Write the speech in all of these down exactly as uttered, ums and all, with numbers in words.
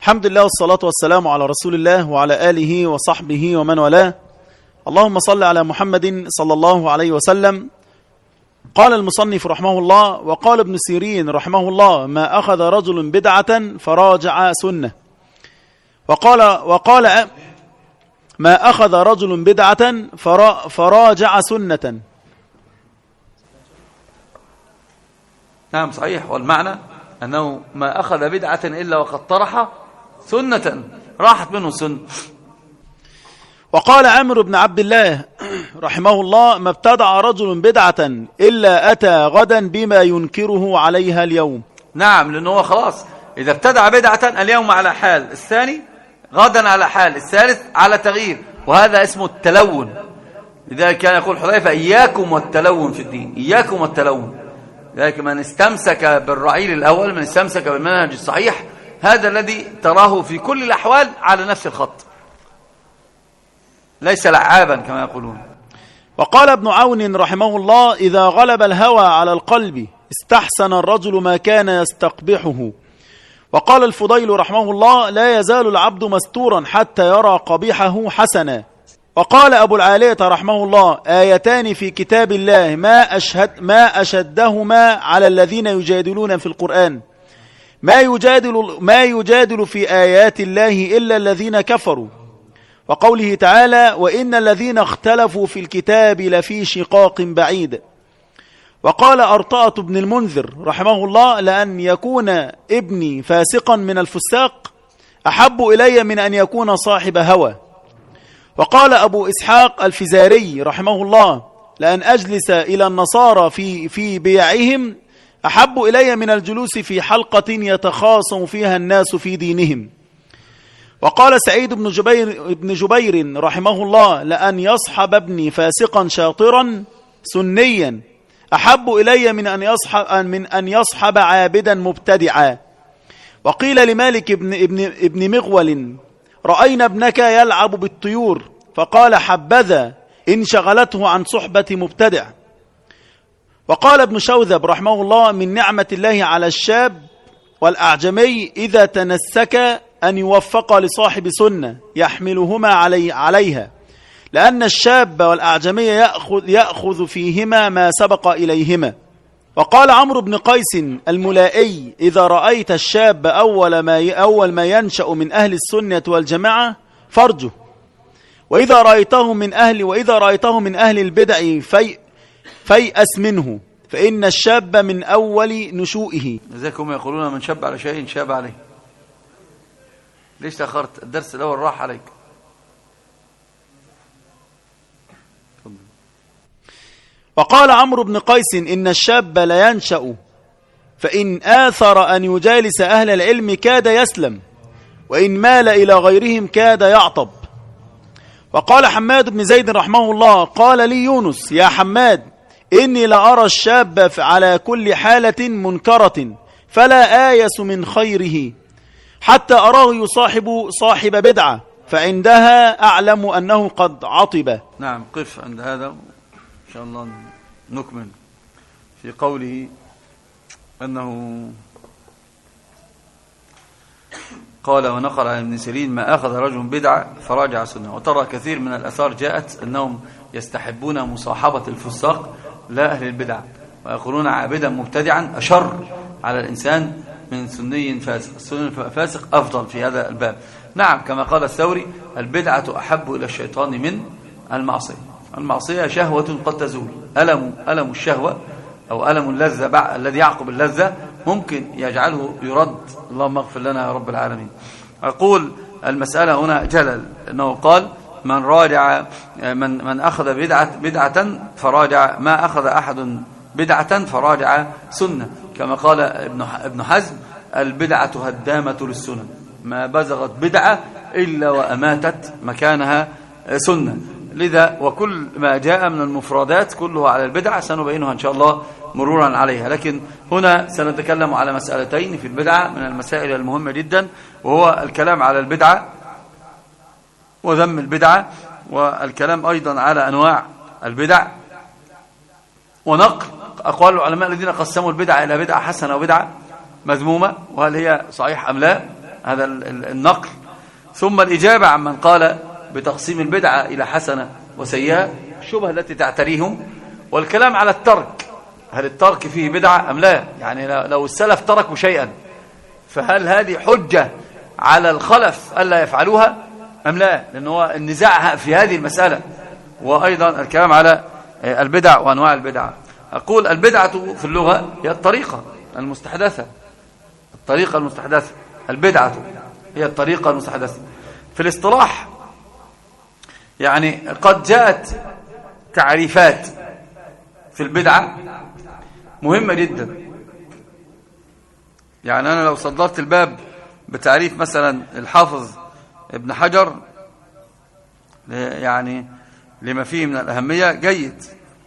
الحمد لله والصلاة والسلام على رسول الله وعلى آله وصحبه ومن والاه. اللهم صل على محمد صلى الله عليه وسلم. قال المصنف رحمه الله: وقال ابن سيرين رحمه الله: ما أخذ رجل بدعة فراجع سنة. وقال وقال ما أخذ رجل بدعة فراجع سنة. نعم صحيح، والمعنى أنه ما أخذ بدعة إلا وقد طرح سنة، راحت منه سنة. وقال عمرو بن عبد الله رحمه الله: ما ابتدع رجل بدعة إلا أتى غدا بما ينكره عليها اليوم. نعم، لأنه هو خلاص إذا ابتدع بدعة اليوم على حال، الثاني غدا على حال، الثالث على تغيير، وهذا اسمه التلون. لذلك كان يقول حذيفة: إياكم والتلون في الدين، إياكم والتلون. لذلك من استمسك بالرعيل الأول، من استمسك بالمنهج الصحيح، هذا الذي تراه في كل الأحوال على نفس الخط، ليس لعابا كما يقولون. وقال ابن عون رحمه الله: إذا غلب الهوى على القلب استحسن الرجل ما كان يستقبحه. وقال الفضيل رحمه الله: لا يزال العبد مستورا حتى يرى قبيحه حسنا. وقال أبو العالية رحمه الله: آيتان في كتاب الله ما أشهد ما أشدهما على الذين يجادلون في القرآن، ما يجادل ما يجادل في آيات الله إلا الذين كفروا. وقوله تعالى: وإن الذين اختلفوا في الكتاب لفي شقاق بعيد. وقال أرطاة بن المنذر رحمه الله: لأن يكون ابني فاسقا من الفساق أحب إلي من أن يكون صاحب هوى. وقال أبو إسحاق الفزاري رحمه الله: لأن أجلس إلى النصارى في في بيعهم أحب إلي من الجلوس في حلقة يتخاصم فيها الناس في دينهم. وقال سعيد بن جبير, بن جبير رحمه الله: لأن يصحب ابني فاسقا شاطرا سنيا أحب إلي من أن يصحب, من أن يصحب عابدا مبتدعا. وقيل لمالك ابن, ابن, ابن مغول: رأينا ابنك يلعب بالطيور، فقال: حبذا إن شغلته عن صحبة مبتدع. وقال ابن شوذب رحمه الله: من نعمة الله على الشاب والأعجمي إذا تنسك أن يوفق لصاحب سنة يحملهما علي عليها، لأن الشاب والأعجمي يأخذ, يأخذ فيهما ما سبق إليهما. وقال عمرو بن قيس الملائي: إذا رأيت الشاب أول ما, أول ما ينشأ من أهل السنة والجماعة فرجه، وإذا رأيته من أهل, وإذا رأيته من أهل البدع في فيأس منه، فإن الشاب من أول نشوئه. لذلك هم يقولون: من شاب على شيء شاب عليه. ليش تأخرت؟ الدرس الأول راح عليك. وقال عمرو بن قيس: إن الشاب لا ينشأ، فإن آثر أن يجالس أهل العلم كاد يسلم، وإن مال إلى غيرهم كاد يعطب. وقال حماد بن زيد رحمه الله: قال لي يونس: يا حماد، إني لأرى الشاب على كل حالة منكرة فلا آيس من خيره، حتى أراه يصاحب صاحب بدعة، فعندها أعلم أنه قد عطب. نعم، قف عند هذا إن شاء الله نكمل في قوله أنه قال ونقل عن ابن سيرين: ما أخذ رجل بدعة فراجع سنة. وترى كثير من الأثار جاءت أنهم يستحبون مصاحبة الفساق لا أهل البدع، ويقولون عابدا مبتدعا أشر على الإنسان من سني فاسق. السني فاسق أفضل في هذا الباب. نعم، كما قال الثوري: البدعة أحب إلى الشيطان من المعصية. المعصية شهوة قد تزول. ألم, ألم الشهوة أو ألم اللذة الذي يعقب اللذة ممكن يجعله يرد. اللهم اغفر لنا يا رب العالمين. أقول المسألة هنا جلل، أنه قال: من راجع من من أخذ بدعة بدعة فراجع، ما أخذ أحد بدعة فراجع سنة. كما قال ابن ابن حزم: البدعة هدامة للسنن، ما بزغت بدعة إلا وأماتت مكانها سنة. لذا وكل ما جاء من المفردات كله على البدعة سنبينها إن شاء الله مرورا عليها. لكن هنا سنتكلم على مسألتين في البدعة من المسائل المهمة جدا، وهو الكلام على البدعة وذم البدعة، والكلام أيضا على أنواع البدع، ونقل أقوال العلماء الذين قسموا البدعة إلى بدعة حسنة وبدعة مذمومة، وهل هي صحيح أم لا، هذا النقل، ثم الإجابة عمن قال بتقسيم البدعة إلى حسنة وسيئة، الشبهة التي تعتريهم، والكلام على الترك، هل الترك فيه بدعة أم لا؟ يعني لو السلف تركوا شيئا فهل هذه حجة على الخلف ألا يفعلوها أم لا؟ لأن هو النزاع في هذه المسألة. وأيضا الكلام على البدع وأنواع البدع. أقول البدعة في اللغة هي الطريقة المستحدثة، الطريقة المستحدثة، البدعة هي الطريقة المستحدثة. في الاصطلاح يعني قد جاءت تعريفات في البدعة مهمة جدا. يعني أنا لو صدرت الباب بتعريف مثلا الحافظ ابن حجر يعني لما فيه من الأهمية جيد.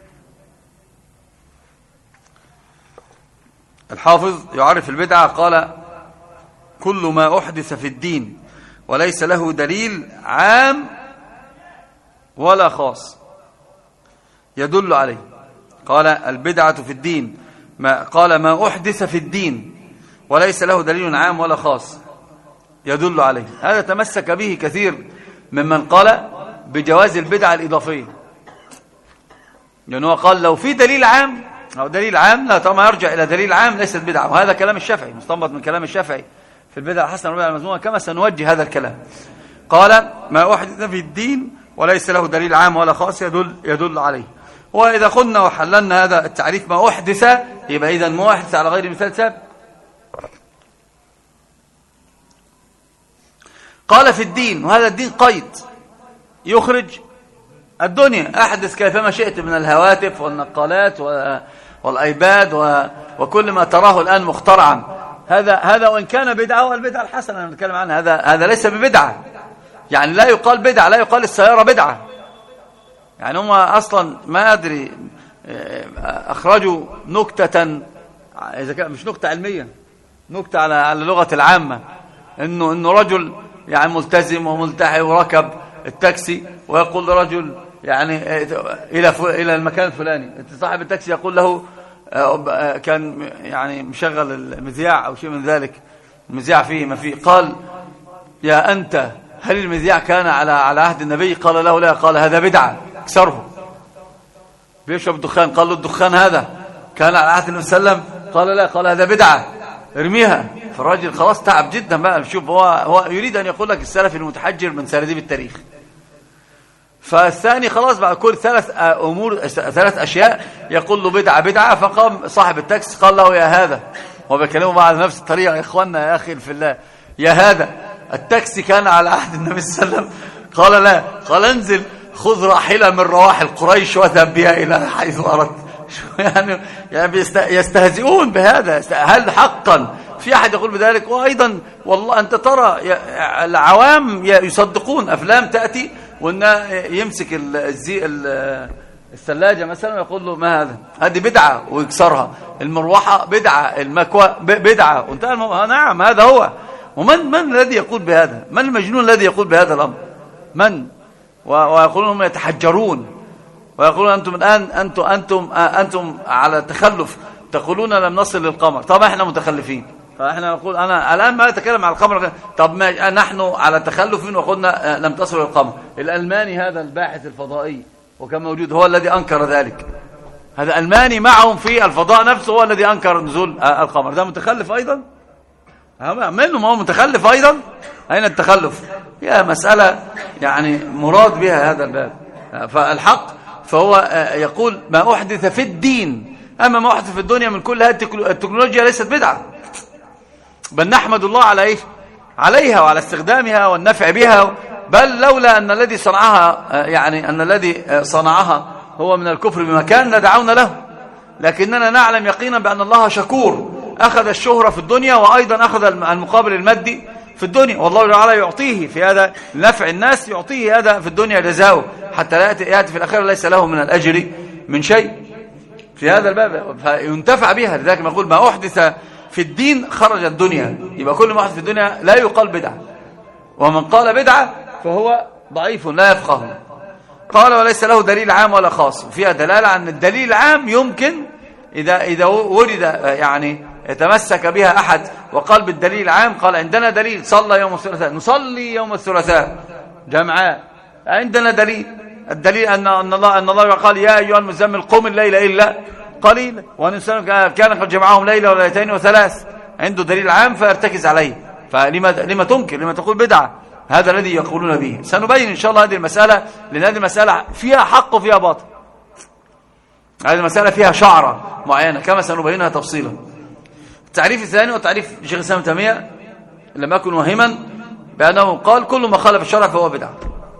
الحافظ يعرف البدعة قال: كل ما أحدث في الدين وليس له دليل عام ولا خاص يدل عليه. قال البدعة في الدين ما قال ما أحدث في الدين وليس له دليل عام ولا خاص يدل عليه. هذا تمسك به كثير ممن قال بجواز البدعة الإضافية، لأنه قال لو في دليل عام أو دليل عام لا طبعا يرجع إلى دليل عام ليست بدعة. وهذا كلام الشافعي مستنبط من كلام الشافعي في البدعة الحسنة والبدعة المذمومة، كما سنوجه هذا الكلام. قال ما أحدث في الدين وليس له دليل عام ولا خاص يدل يدل عليه. وإذا قلنا وحللنا هذا التعريف ما أحدث، يبقى إذن ما أحدث على غير مثال سابق. قال في الدين، وهذا الدين قيد يخرج الدنيا، أحدث كيفما شئت من الهواتف والنقالات والأيباد وكل ما تراه الآن مخترعا. هذا هذا وإن كان بدعة، والبدعة الحسنة نتكلم عنها، هذا هذا ليس ببدعة. يعني لا يقال بدعة، لا يقال السيارة بدعة. يعني هم أصلا ما أدري أخرجوا نكتة، إذا كان مش نكتة علمية، نكتة على على اللغة العامة، إنه إنه رجل يعني ملتزم وملتحي وركب التاكسي ويقول لرجل يعني إلى إلى المكان الفلاني، صاحب التاكسي يقول له كان يعني مشغل المذياع أو شيء من ذلك، المذياع فيه ما فيه، قال يا أنت هل المذياع كان على على عهد النبي؟ قال له لا. قال هذا بدعة اكسره. بيشرب الدخان، قال له الدخان هذا كان على عهد النبي صلى الله عليه وسلم؟ قال لا. قال هذا بدعة ارميها. فالراجل خلاص تعب جدا بقى. شوف هو هو يريد أن يقول لك السلفي المتحجر من سرديب التاريخ. فالثاني خلاص بقى كل ثلاث أمور ثلاث أشياء يقول له بدعة بدعة. فقام صاحب التاكسي قال له يا هذا، وبكلمه معه نفس الطريقة، يا إخواننا يا أخي في الله، يا هذا التاكسي كان على عهد النبي صلى الله عليه وسلم؟ قال لا. قال انزل خذ راحلة من رواحل قريش وذهب بها إلى حيث أردت. يعني يعني يستهزئون بهذا. هل حقا في أحد يقول بذلك؟ وأيضا والله أنت ترى العوام يصدقون أفلام تأتي وإن يمسك الزي الثلاجة مثلا ويقول له ما هذا؟ هذه بدعة ويكسرها. المروحة بدعة، المكوى بدعة، وانتهى الموضوع. نعم هذا هو. ومن من الذي يقول بهذا؟ من المجنون الذي يقول بهذا الأمر؟ من؟ ويقولون هم يتحجرون ويقولون أنتم الآن أنتم أنتم أنتم على تخلف، تقولون لم نصل للقمر. طب احنا متخلفين. فاحنا نقول أنا الآن ما أتكلم عن القمر. طب ما نحن على تخلف وقلنا لم تصل للقمر. الألماني هذا الباحث الفضائي وكان موجود هو الذي أنكر ذلك. هذا ألماني معهم في الفضاء نفسه هو الذي أنكر نزول القمر. ده متخلف أيضا؟ منهم هو متخلف أيضا؟ أين التخلف؟ هي مسألة يعني مراد بها هذا الباب. فالحق فهو يقول ما أحدث في الدين، أما ما أحدث في الدنيا من كل هذه التكنولوجيا ليست بدعة، بل نحمد الله على إيه؟ عليها وعلى استخدامها والنفع بها. بل لولا أن الذي صنعها يعني أن الذي صنعها هو من الكفر بمكان لدعونا له. لكننا نعلم يقينا بأن الله شكور، أخذ الشهرة في الدنيا وأيضا أخذ المقابل المادي في الدنيا، والله تعالى يعطيه في هذا نفع الناس، يعطيه هذا في الدنيا جزاؤه حتى لا يأتي في الآخرة ليس له من الأجر من شيء في هذا الباب، فينتفع بها. لذلك نقول ما أحدث في الدين خرج الدنيا. يبقى كل ما أحدث في الدنيا لا يقال بدعة، ومن قال بدعة فهو ضعيف لا يفقه. قال وليس له دليل عام ولا خاص. وفيها دلالة عن الدليل العام يمكن إذا إذا ورد يعني يتمسك بها أحد وقال بالدليل العام، قال عندنا دليل صلى يوم الثلاثاء، نصلي يوم الثلاثاء جمعاء، عندنا دليل، الدليل أن أن الله أن الله قال يا أيها المزمل قم الليل إلا قليلا، وأن كان قد جمعهم ليلة وليلتين وثلاث، عنده دليل عام فارتكز عليه. فلما لما تنكر، لما تقول بدعة؟ هذا الذي يقولون به. سنبين إن شاء الله هذه المسألة، لأن هذه المسألة فيها حق وفيها باطل، هذه المسألة فيها شعرة معينة كما سنبينها تفصيلا. التعريف الثاني وتعريف شيخ الإسلام ابن تيمية لم يكن وهما بأنه قال كل ما خالف الشرع فهو بدعة،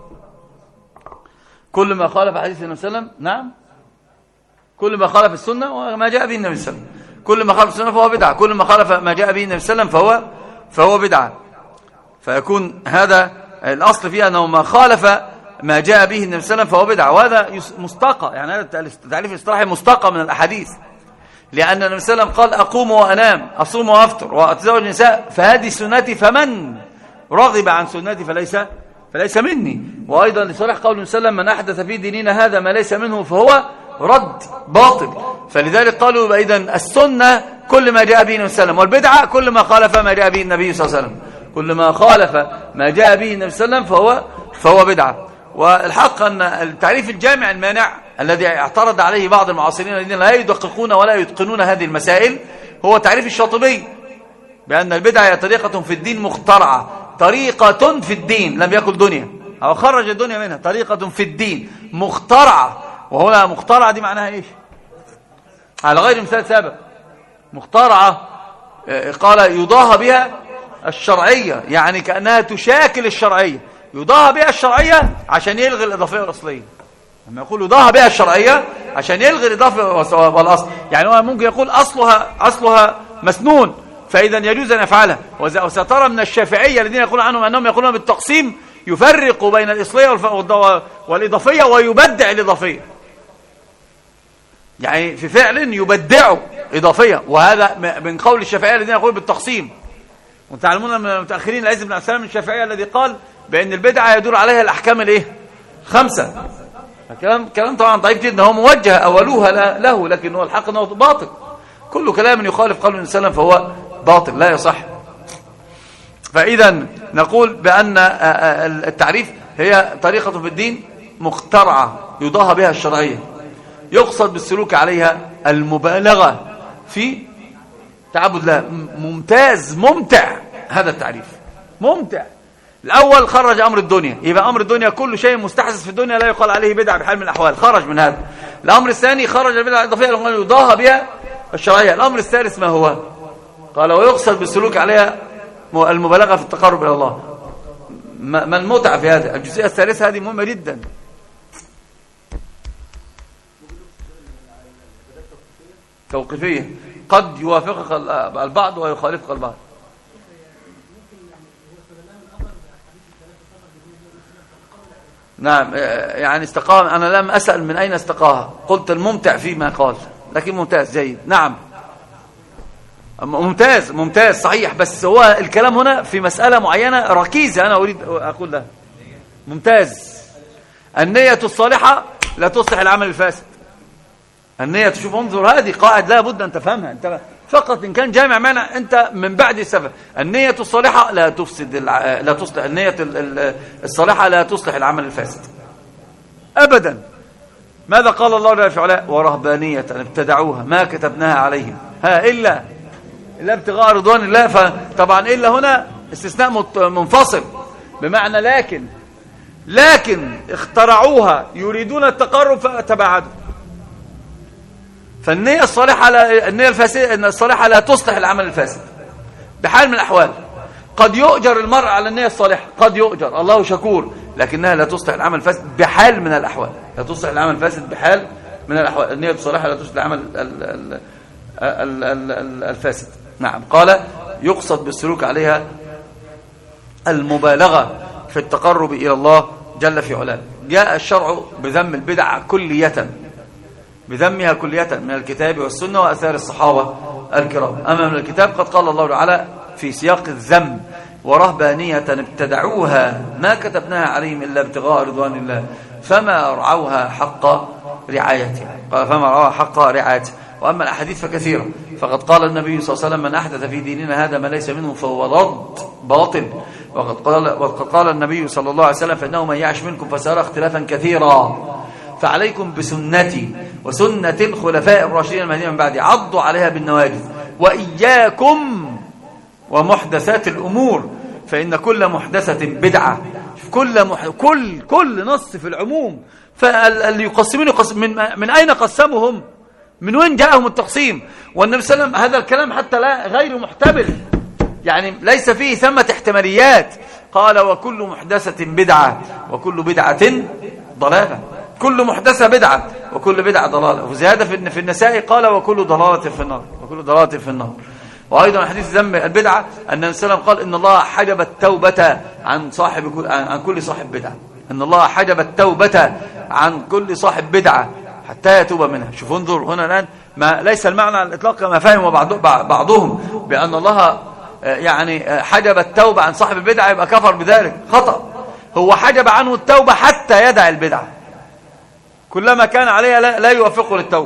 كل ما خالف حديث النبي صلى الله عليه وسلم، نعم، كل ما خالف السنة وما جاء به النبي صلى الله عليه وسلم، كل ما خالف السنة فهو بدعة، كل ما خالف ما جاء به النبي صلى الله عليه وسلم فهو فهو بدعة. فيكون هذا الأصل فيه أنه ما خالف ما جاء به النبي صلى الله عليه وسلم فهو بدعة، وهذا مستقى، يعني هذا التعريف الاصطلاحي مستقى من الأحاديث، لأن النبي صلى الله عليه وسلم قال أقوم وأنام، أصوم وأفطر وأتزوج النساء، فهذه سنتي، فمن رغب عن سنتي فليس فليس مني. وأيضا لصالح قول النبي صلى الله عليه وسلم من أحدث في ديننا هذا ما ليس منه فهو رد باطل. فلذلك قالوا إذا السنة كل ما جاء به النبي صلى الله عليه وسلم، والبدعة كل ما خالف ما جاء به النبي صلى الله عليه وسلم، كل ما خالف ما جاء به النبي صلى الله عليه وسلم فهو فهو بدعة. والحق أن التعريف الجامع المانع الذي اعترض عليه بعض المعاصرين الذين لا يدققون ولا يتقنون هذه المسائل هو تعريف الشاطبي، بأن البدعة هي طريقة في الدين مخترعة، طريقة في الدين لم يكن دنيا، أو خرج الدنيا منها، طريقة في الدين مخترعة. وهنا مخترعة دي معناها إيش؟ على غير مثال سابق. مخترعة قال يضاهى بها الشرعية، يعني كأنها تشاكل الشرعية، يضاهى بها الشرعية عشان يلغي الإضافية والأصلية. لما يقول يضاهى بها الشرعية عشان يلغي الإضافة والأصل، يعني هو ممكن يقول أصلها أصلها مسنون فإذا يجوز أن يفعلها. وسترى من الشافعية الذين يقولون عنهم أنهم يقولون بالتقسيم يفرقوا بين الإصلية والإضافية ويبدع الإضافية، يعني في فعل يبدعوا إضافية، وهذا من قول الشافعية الذين يقولون بالتقسيم. وتعلمون من المتأخرين العز بن عبد السلام الشافعية الذي قال بأن البدعة يدور عليها الأحكام الايه خمسة. كلام كلام طبعا ضعيف جدا، هو موجه أولوها له، لكن هو الحق أنه باطل. كل كلام يخالف قول النبي صلى الله عليه وسلم فهو باطل لا يصح. فإذا نقول بأن التعريف هي طريقة في الدين مخترعة يضاهى بها الشرعية، يقصد بالسلوك عليها المبالغة في تعبد الله. ممتاز، ممتع هذا التعريف، ممتع. الأول خرج أمر الدنيا، يبقى أمر الدنيا كل شيء مستحدث في الدنيا لا يقال عليه بدعة بحال من الأحوال، خرج من هذا. الأمر الثاني خرج البدعة الإضافية يضاهى بها الشرعية. الأمر الثالث ما هو؟ قال ويقصد بالسلوك عليها المبالغة في التقرب إلى الله. ما المتعة في هذا؟ الجزئية الثالثة هذه مهمة جدا. توقيفية، قد يوافقك البعض ويخالفك البعض. نعم، يعني استقام، أنا لم أسأل من أين استقاها، قلت الممتع فيما قال، لكن ممتاز جيد. نعم ممتاز ممتاز صحيح، بس هو الكلام هنا في مسألة معينة ركيزة أنا أريد أقول لها. ممتاز. النية الصالحة لا تصلح العمل الفاسد. النية، تشوف انظر، هذه قاعدة لا بد أن تفهمها أنت فقط إن كان جامع معنى أنت من بعد السبب. النية الصالحة لا تفسد الع... لا تصلح، النية الصالحة لا تصلح العمل الفاسد أبدا. ماذا قال الله جل وعلا؟ ورهبانية ابتدعوها ما كتبناها عليهم ها إلا إلا ابتغاء رضوان الله. فطبعا إلا هنا استثناء منفصل، بمعنى لكن لكن اخترعوها يريدون التقرب فتباعدوا. فالنية الصالحة لا، النية الفاسدة الصالحة لا تصلح العمل الفاسد بحال من الأحوال. قد يؤجر المرء على النية الصالحة، قد يؤجر، الله شكور، لكنها لا تصلح العمل الفاسد بحال من الأحوال. لا تصلح العمل الفاسد بحال من الأحوال. النية الصالحة لا تصلح العمل الفاسد. نعم. قال يقصد بالسلوك عليها المبالغة في التقرب إلى الله جل في علاه. جاء الشرع بذم البدع كلية، بذمها كلية من الكتاب والسنة وأثار الصحابة الكرام. أما من الكتاب قد قال الله تعالى في سياق الذم ورهبانية ابتدعوها ما كتبناها عليهم إلا ابتغاء رضوان الله فما رعوها حق رعايتها. قال فما رعوها حق رعايتها. وأما الأحاديث فكثيرة. فقد قال النبي صلى الله عليه وسلم: من أحدث في ديننا هذا ما ليس منه فهو رد باطل. وقد قال, وقد قال النبي صلى الله عليه وسلم: فإنه من يعش منكم فسيرى اختلافا كثيرا، فعليكم بسنتي وسنة الخلفاء الراشدين المهديين من بعدي، عضوا عليها بالنواجذ، وإياكم ومحدثات الأمور فإن كل محدثة بدعة. كل مح... كل كل نص في العموم. فاللي يقسمون يقسم من... من أين قسمهم؟ من وين جاءهم التقسيم؟ والنبي صلى الله عليه وسلم هذا الكلام حتى لا غير محتمل، يعني ليس فيه ثمة احتماليات. قال: وكل محدثة بدعة وكل بدعة ضلالة. كل محدثة بدعة وكل بدعة ضلالة. وزيادة في النساء قال: وكل ضلالة في النار وكل ضلالة في النار. وأيضا حديث ذم البدعة أن النبي صلى الله عليه وسلم قال: إن الله حجب التوبة عن صاحب كل عن كل صاحب بدعة. إن الله حجب التوبة عن كل صاحب بدعة حتى يتوب منها. شوفوا انظر هنا الآن، ما ليس المعنى على الإطلاق كما فهم بعضهم بأن الله يعني حجب التوبة عن صاحب البدعة يبقى كفر بذلك. خطأ. هو حجب عنه التوبة حتى يدع البدعة، كلما كان عليها لا, لا يوفقه للتوبة.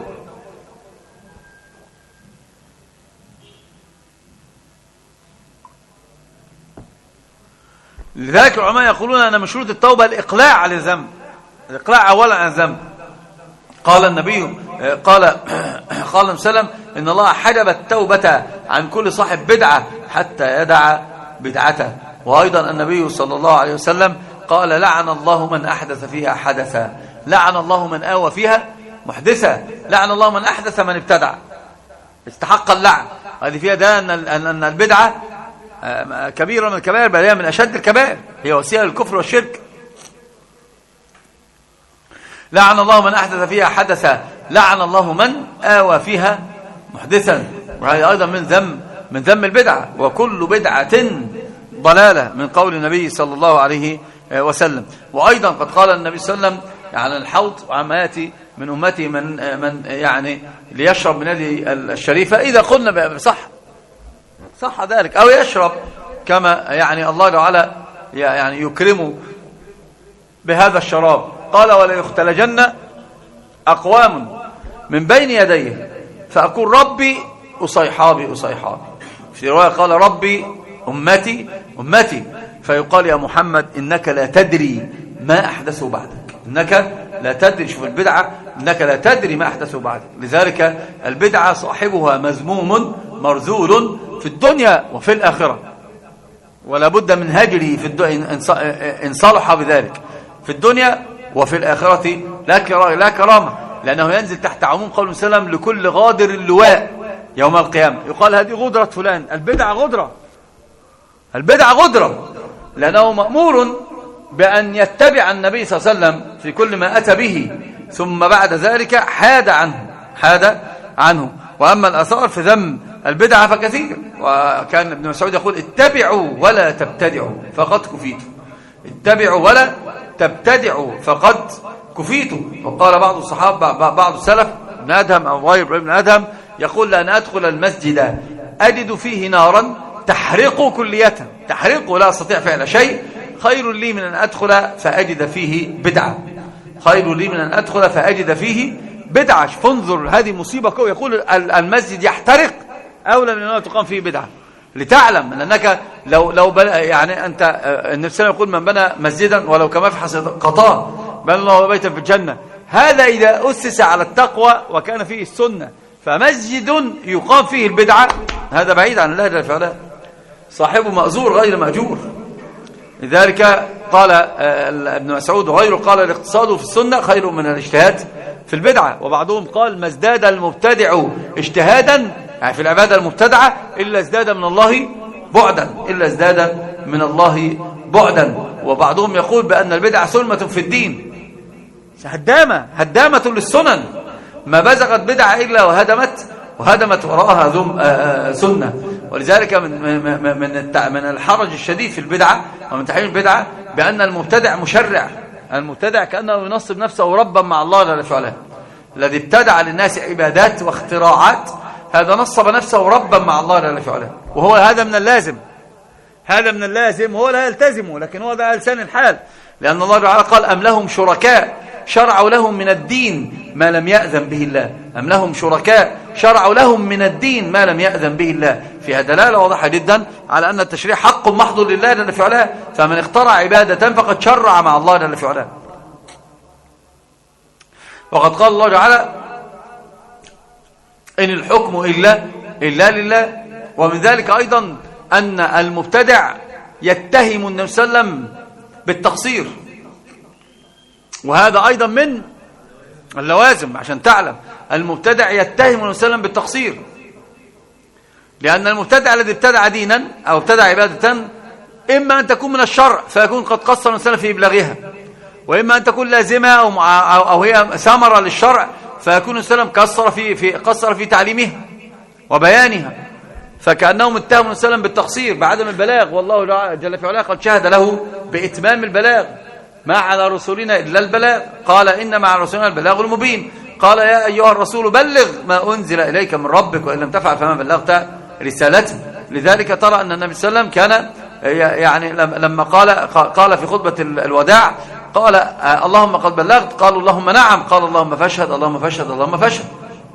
لذلك العلماء يقولون أن من شروط التوبة الإقلاع عن الذنب، الإقلاع أولا عن الذنب. قال النبي قال قال وسلم: إن الله حجب التوبة عن كل صاحب بدعة حتى يدع بدعته. وأيضا النبي صلى الله عليه وسلم قال: لعن الله من أحدث فيها حدثا، لعن الله من آوى فيها محدثا، لعن الله من أحدث من ابتدع. استحق اللعن. هذه فيها ده أن البدعة كبيرة من الكبائر، بل هي من أشد الكبائر، هي وسيلة للكفر والشرك. لعن الله من أحدث فيها حدثا، لعن الله من آوى فيها محدثا. وهذا أيضا من ذم من ذم البدعة. وكل بدعة ضلالة من قول النبي صلى الله عليه وسلم. وأيضا قد قال النبي صلى الله عليه وسلم عن الحوض: وعما يأتي من أمتي من من يعني ليشرب من هذه الشريفة إذا قلنا صح صح ذلك، أو يشرب كما يعني الله تعالى يعني يكرمه بهذا الشراب. قال: ولا يختلجن أقوام من بين يديه فأقول ربي أصيحابي أصيحابي. في رواية قال: ربي أمتي أمتي، فيقال: يا محمد إنك لا تدري ما أحدثه بعدك، إنك لا تدري. شوف البدعة، إنك لا تدري ما أحدثه بعدك. لذلك البدعة صاحبها مذموم مرذول في الدنيا وفي الآخرة، ولا بد من هجره في الدنيا إن صلح بذلك في الدنيا وفي الآخرة لا كرامة، لأنه ينزل تحت عموم قول وسلم: لكل غادر اللواء يوم القيامة. يقال: هذه غدرة فلان. البدعة غدرة، البدعة غدرة، لأنه مأمور بأن يتبع النبي صلى الله عليه وسلم في كل ما أتى به، ثم بعد ذلك حاد عنه حاد عنه. وأما الأثار في ذم البدعة فكثير. وكان ابن مسعود يقول: اتبعوا ولا تبتدعوا فقد كفيتوا، اتبعوا ولا تبتدعوا فقد كفيتوا. وقال بعض الصحابة بعض السلف ابن أدهم أو غير ابن أدهم يقول: لأن أدخل المسجد أجد فيه نارا تحرق كلية، تحرق لا أستطيع فعل شيء، خير لي من أن أدخل فأجد فيه بدعة، خير لي من أن أدخل فأجد فيه بدعة. فانظر هذه مصيبة قوية. يقول المسجد يحترق أولى من أن تقام فيه بدعة، لتعلم أنك لو لو يعني أنت النبي صلى الله عليه وسلم يقول: من بنى مسجدا ولو كمفحص قطاه بنى الله بيتا في الجنة. هذا إذا أسس على التقوى وكان فيه السنة. فمسجد يقام فيه البدعة هذا بعيد عن الله جل وعلا، صاحبه مأزور غير مأجور. لذلك قال ابن مسعود وغيره قال: الاقتصاد في السنة خير من الاجتهاد في البدعة. وبعضهم قال: ما ازداد المبتدع اجتهادا، يعني في العبادة المبتدعة، إلا ازداد من الله بعدا، إلا ازداد من الله بعدا. وبعضهم يقول بأن البدعة سلمة في الدين، هدامة هدامة للسنن، ما بزغت بدعة إلا وهدمت وهدمت وراءها ذم سنة. ولذلك من من من الحرج الشديد في البدعة ومن تحريم البدعة بأن المبتدع مشرع. المبتدع كأنه ينصب نفسه ربا مع الله جل وعلا. الذي ابتدع للناس عبادات واختراعات هذا نصب نفسه ربا مع الله جل وعلا، وهو هذا من اللازم هذا من اللازم هو لا يلتزمه، لكن هو ده لسان الحال، لأن الله تعالى قال أم لهم شركاء شرعوا لهم من الدين ما لم يأذن به الله. أم لهم شركاء شرعوا لهم من الدين ما لم يأذن به الله، فيها دلالة واضحة جدا على أن التشريع حق محض لله جل في علاه، فمن اخترع عبادة فقد شرع مع الله جل في علاه. وقد قال الله تعالى إن الحكم إلا إلا لله. ومن ذلك أيضا أن المبتدع يتهم النبي صلى الله عليه وسلم بالتقصير، وهذا أيضا من اللوازم عشان تعلم. المبتدع يتهم النبي صلى الله عليه وسلم بالتقصير، لأن المبتدع الذي ابتدع دينا أو ابتدع عبادة إما أن تكون من الشرع فيكون قد قصر النبي صلى الله عليه وسلم في إبلاغها، وإما أن تكون لازمة أو, أو هي ثمرة للشرع فيكون النبي صلى الله عليه وسلم قصر في, في, قصر في تعليمها وبيانها، فكأنهم اتهموا النبي صلى الله عليه وسلم بالتقصير بعدم البلاغ، والله جل في علاه قد شهد له بإتمام البلاغ. ما على رسولنا إلا البلاغ، قال إن مع رسولنا البلاغ المبين. قال يا أيها الرسول بلغ ما أنزل إليك من ربك وإن لم تفعل فما بلغت رسالته. لذلك ترى أن النبي صلى الله عليه وسلم كان يعني لما قال قال في خطبة الوداع قال اللهم قد بلغت، قالوا اللهم نعم، قال اللهم فاشهد اللهم فاشهد اللهم فاشهد.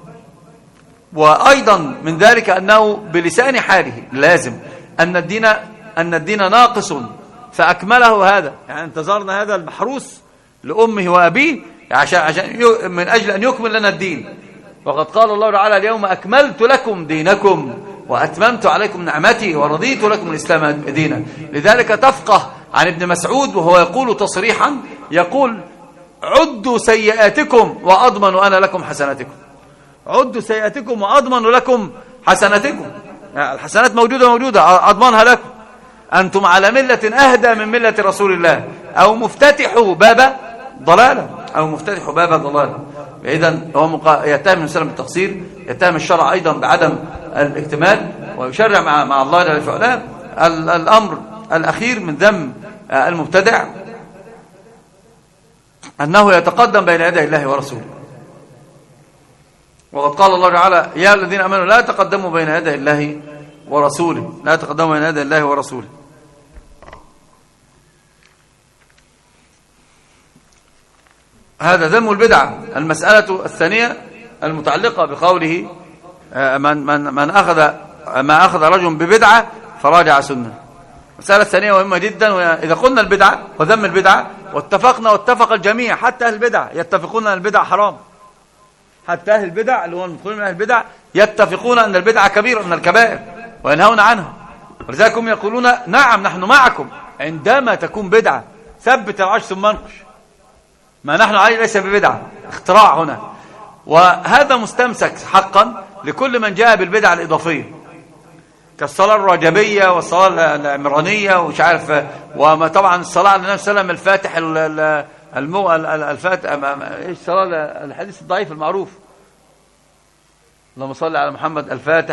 وأيضا من ذلك أنه بلسان حاله لازم أن الدين أن الدين ناقص فأكمله هذا، يعني انتظرنا هذا المحروس لأمه وأبيه عشان عشان من أجل أن يكمل لنا الدين. وقد قال الله تعالى اليوم أكملت لكم دينكم وأتممت عليكم نعمتي ورضيت لكم الإسلام دينا. لذلك تفقه عن ابن مسعود وهو يقول تصريحا، يقول عدوا سيئاتكم وأضمن أنا لكم حسناتكم. عدوا سيئاتكم وأضمن لكم حسناتكم، يعني الحسنات موجودة موجودة أضمنها لكم. أنتم على ملة أهدى من ملة رسول الله، أو مفتتحوا باب ضلالة أو مفتتحوا باب ضلالة. إذن هو مقا... يتهم النبي صلى الله عليه وسلم بالتقصير، يتهم الشرع أيضا بعدم الاكتمال، ويشرع مع, مع الله جل في علاه. الأمر الأخير من ذم المبتدع أنه يتقدم بين يدي الله ورسوله. وقد قال الله تعالى يا الذين آمنوا لا تقدموا بين يدي الله ورسوله، لا تقدموا بين يدي الله ورسوله. هذا ذم البدعة. المسألة الثانية المتعلقة بقوله من من من أخذ ما أخذ رجل ببدعة فراجع سنة. المسألة الثانية مهمة جدا، وإذا قلنا البدعة وذم البدعة واتفقنا واتفق الجميع حتى أهل البدع يتفقون أن البدع حرام، حتى أهل البدع اللي هو المدخلين من أهل البدع يتفقون أن البدعة كبيرة من الكبائر وينهون عنها. ولذلك هم يقولون نعم نحن معكم عندما تكون بدعة ثبت العرش ثم انقش، ما نحن عليه ليس ببدعة، اختراع هنا. وهذا مستمسك حقا لكل من جاء بالبدعة الإضافية كالصلاة الرجبية والصلاة العمرانية ومش عارف، وطبعا الصلاة على النبي صلى الله عليه وسلم الفاتح المو الفاتح ايش الصلاة الحديث الضعيف المعروف اللهم صل على محمد الفاتح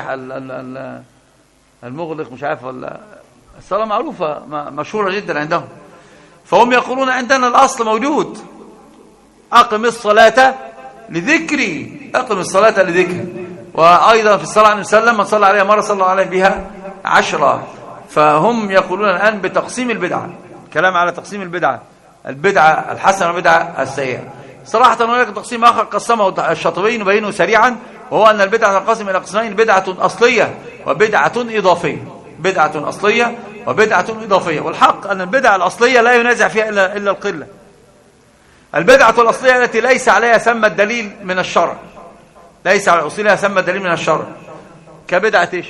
المغلق مش عارف، ولا الصلاة معروفة مشهورة جدا عندهم. فهم يقولون عندنا الأصل موجود، أقم الصلاة لذكري، أقم الصلاة لذكري. وأيضا في الصلاة على النبي صلى الله عليه وسلم من صلى عليها مرة صلى الله عليه بها عشرة. فهم يقولون الآن بتقسيم البدعة، كلام على تقسيم البدعة، البدعة الحسنة والبدعة السيئة. صراحة هناك تقسيم آخر قسمه الشاطبي يبينه سريعا، وهو أن البدعة تنقسم إلى قسمين: بدعة أصلية وبدعة إضافية. بدعة أصلية وبدعة إضافية. والحق أن البدعة الأصلية لا ينازع فيها إلا, إلا القلة. البدعة الأصلية التي ليس عليها ثم الدليل من الشرع، ليس على أصولها ثم الدليل من الشرع، كبدعة إيش؟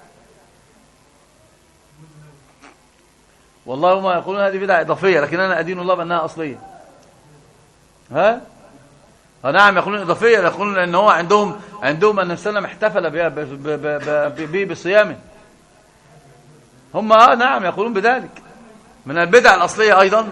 والله هم يقولون هذه بدعة إضافية، لكن أنا أدين الله بأنها أصلية. ها؟ نعم يقولون إضافية، يقولون أن هو عندهم عندهم أن النبي صلى الله عليه وسلم احتفل به بصيامه. هم آه نعم يقولون بذلك. من البدع الأصلية أيضا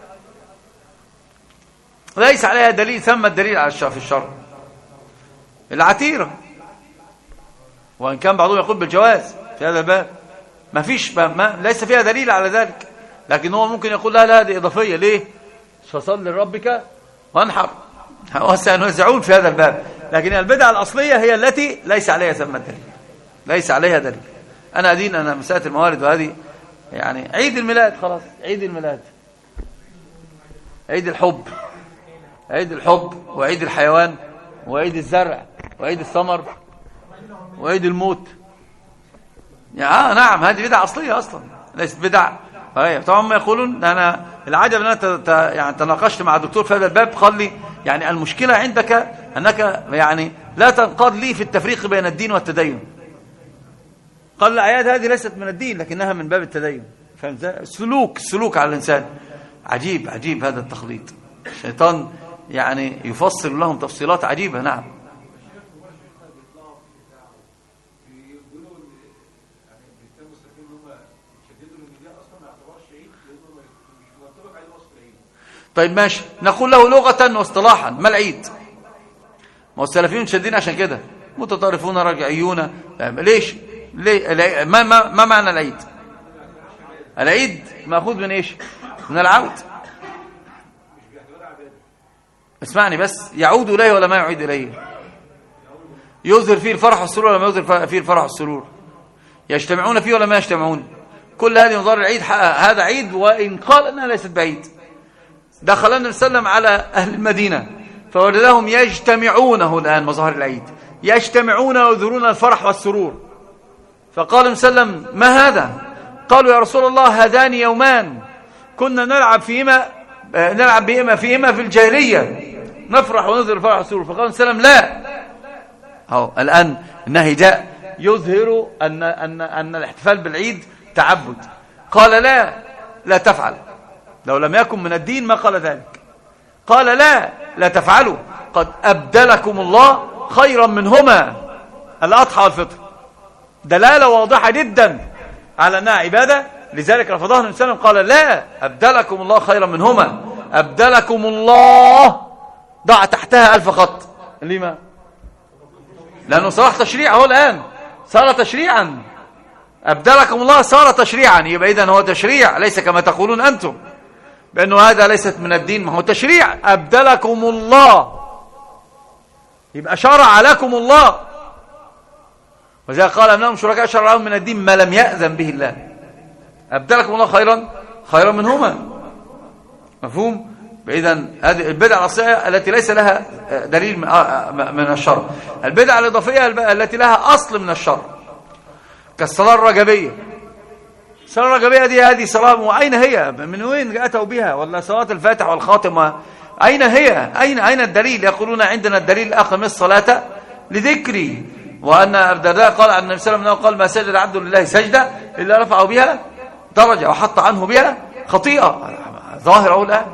ليس عليها دليل ثم الدليل على الشرع في الشرع، العتيرة، وإن كان بعضهم يقول بالجواز في هذا الباب، ما فيش ما ليس فيها دليل على ذلك، لكن هو ممكن يقول لا لا هذه إضافية. ليه؟ فصل لربك وانحر، وسينوزعون في هذا الباب. لكن البدعة الأصلية هي التي ليس عليها ثم الدليل، ليس عليها دليل. أنا أدين أنا مسألة الموارد وهذه يعني عيد الميلاد، خلاص عيد الميلاد، عيد الحب، عيد الحب وعيد الحيوان وعيد الزرع وعيد الثمر وعيد الموت. يعني آه نعم، هذه بدعة أصلية أصلا، ليست بدع. طبعا ما يقولون، أنا العجب أن أنا يعني تناقشت مع الدكتور في هذا الباب، قال لي يعني المشكلة عندك أنك يعني لا تنقاد لي في التفريق بين الدين والتدين. قال الأعياد هذه ليست من الدين لكنها من باب التدين. فاهم ازاي؟ سلوك سلوك على الإنسان. عجيب عجيب هذا التخليط. الشيطان يعني يفصل لهم تفصيلات عجيبة. نعم. طيب ماشي، نقول له لغة واصطلاحا ما العيد؟ ما هو السلفيون شادين عشان كده، متطرفون رجعيون. ليش؟ ليه؟ ما, ما, ما معنى العيد؟ العيد مأخوذ من ايش؟ من العود. اسمعني بس، يعود إليه ولا ما يعود إليه؟ يظهر فيه الفرح والسرور ولا ما يظهر فيه الفرح والسرور؟ يجتمعون فيه ولا ما يجتمعون؟ كل هذه مظاهر العيد. هذا عيد، وإن قال أنها ليست بعيد. دخل النبي صلى الله عليه وسلم على أهل المدينة فوجدهم يجتمعونه الآن، مظاهر العيد، يجتمعون ويظهرون الفرح والسرور. فقال النبي صلى الله عليه وسلم: ما هذا؟ قالوا: يا رسول الله، هذان يومان كنا نلعب فيهما نلعب بهما فيهما في الجاهلية، نفرح ونظهر الفرح والسرور. فقال النبي صلى الله عليه وسلم: لا. أهو الآن النهي جاء يظهر أن أن أن الاحتفال بالعيد تعبد. قال: لا لا تفعل. لو لم يكن من الدين ما قال ذلك. قال: لا لا تفعلوا، قد أبدلكم الله خيرا منهما الأضحى والفطر. دلالة واضحة جدا على أنها عبادة، لذلك رفضها النبي صلى الله عليه وسلم. قال: لا، أبدلكم الله خيرا منهما. أبدلكم الله ضع تحتها ألف خط. لما؟ لأنه صار تشريع. هو الآن صار تشريعا. أبدلكم الله صار تشريعا. يبقى إذن هو تشريع، ليس كما تقولون أنتم بأنه هذا ليست من الدين. ما هو تشريع. أبدلكم الله يبقى شرع لكم الله. وذلك قال: أنهم شركاء شرع لهم من الدين ما لم يأذن به الله. أبدلكم الله خيرا خيرا منهما. مفهوم؟ إذن هذه البدعة الأصلية التي ليس لها دليل من الشرع. البدعة الإضافية التي لها أصل من الشرع، كالصلاة الرجبية. الصلاة الرجبية دي هذه صلاة، وأين هي؟ من وين أتوا بها؟ ولا صلاة الفاتح والخاتمة أين هي؟ أين أين الدليل؟ يقولون عندنا الدليل أقم الصلاة لذكري. وأن الدرداء قال عن النبي صلى الله عليه وسلم: قال: ما سجد عبد لله سجدة إلا رفعه بها درجة وحط عنه بها خطيئة. ظاهر الآن.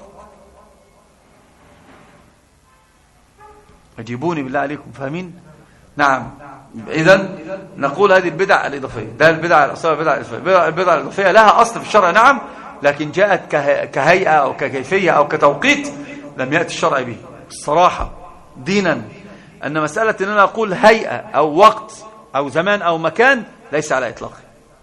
أجيبوني بالله عليكم، فاهمين؟ نعم. إذن نقول هذه البدع الإضافية، ده البدع الأصلية. البدع الإضافية البدع الإضافية لها أصل في الشرع، نعم، لكن جاءت كهيئة أو ككيفية أو كتوقيت لم يأتي الشرع به الصراحة دينا. أن مسألة أن أنا أقول هيئة أو وقت أو زمان أو مكان ليس على إطلاقه.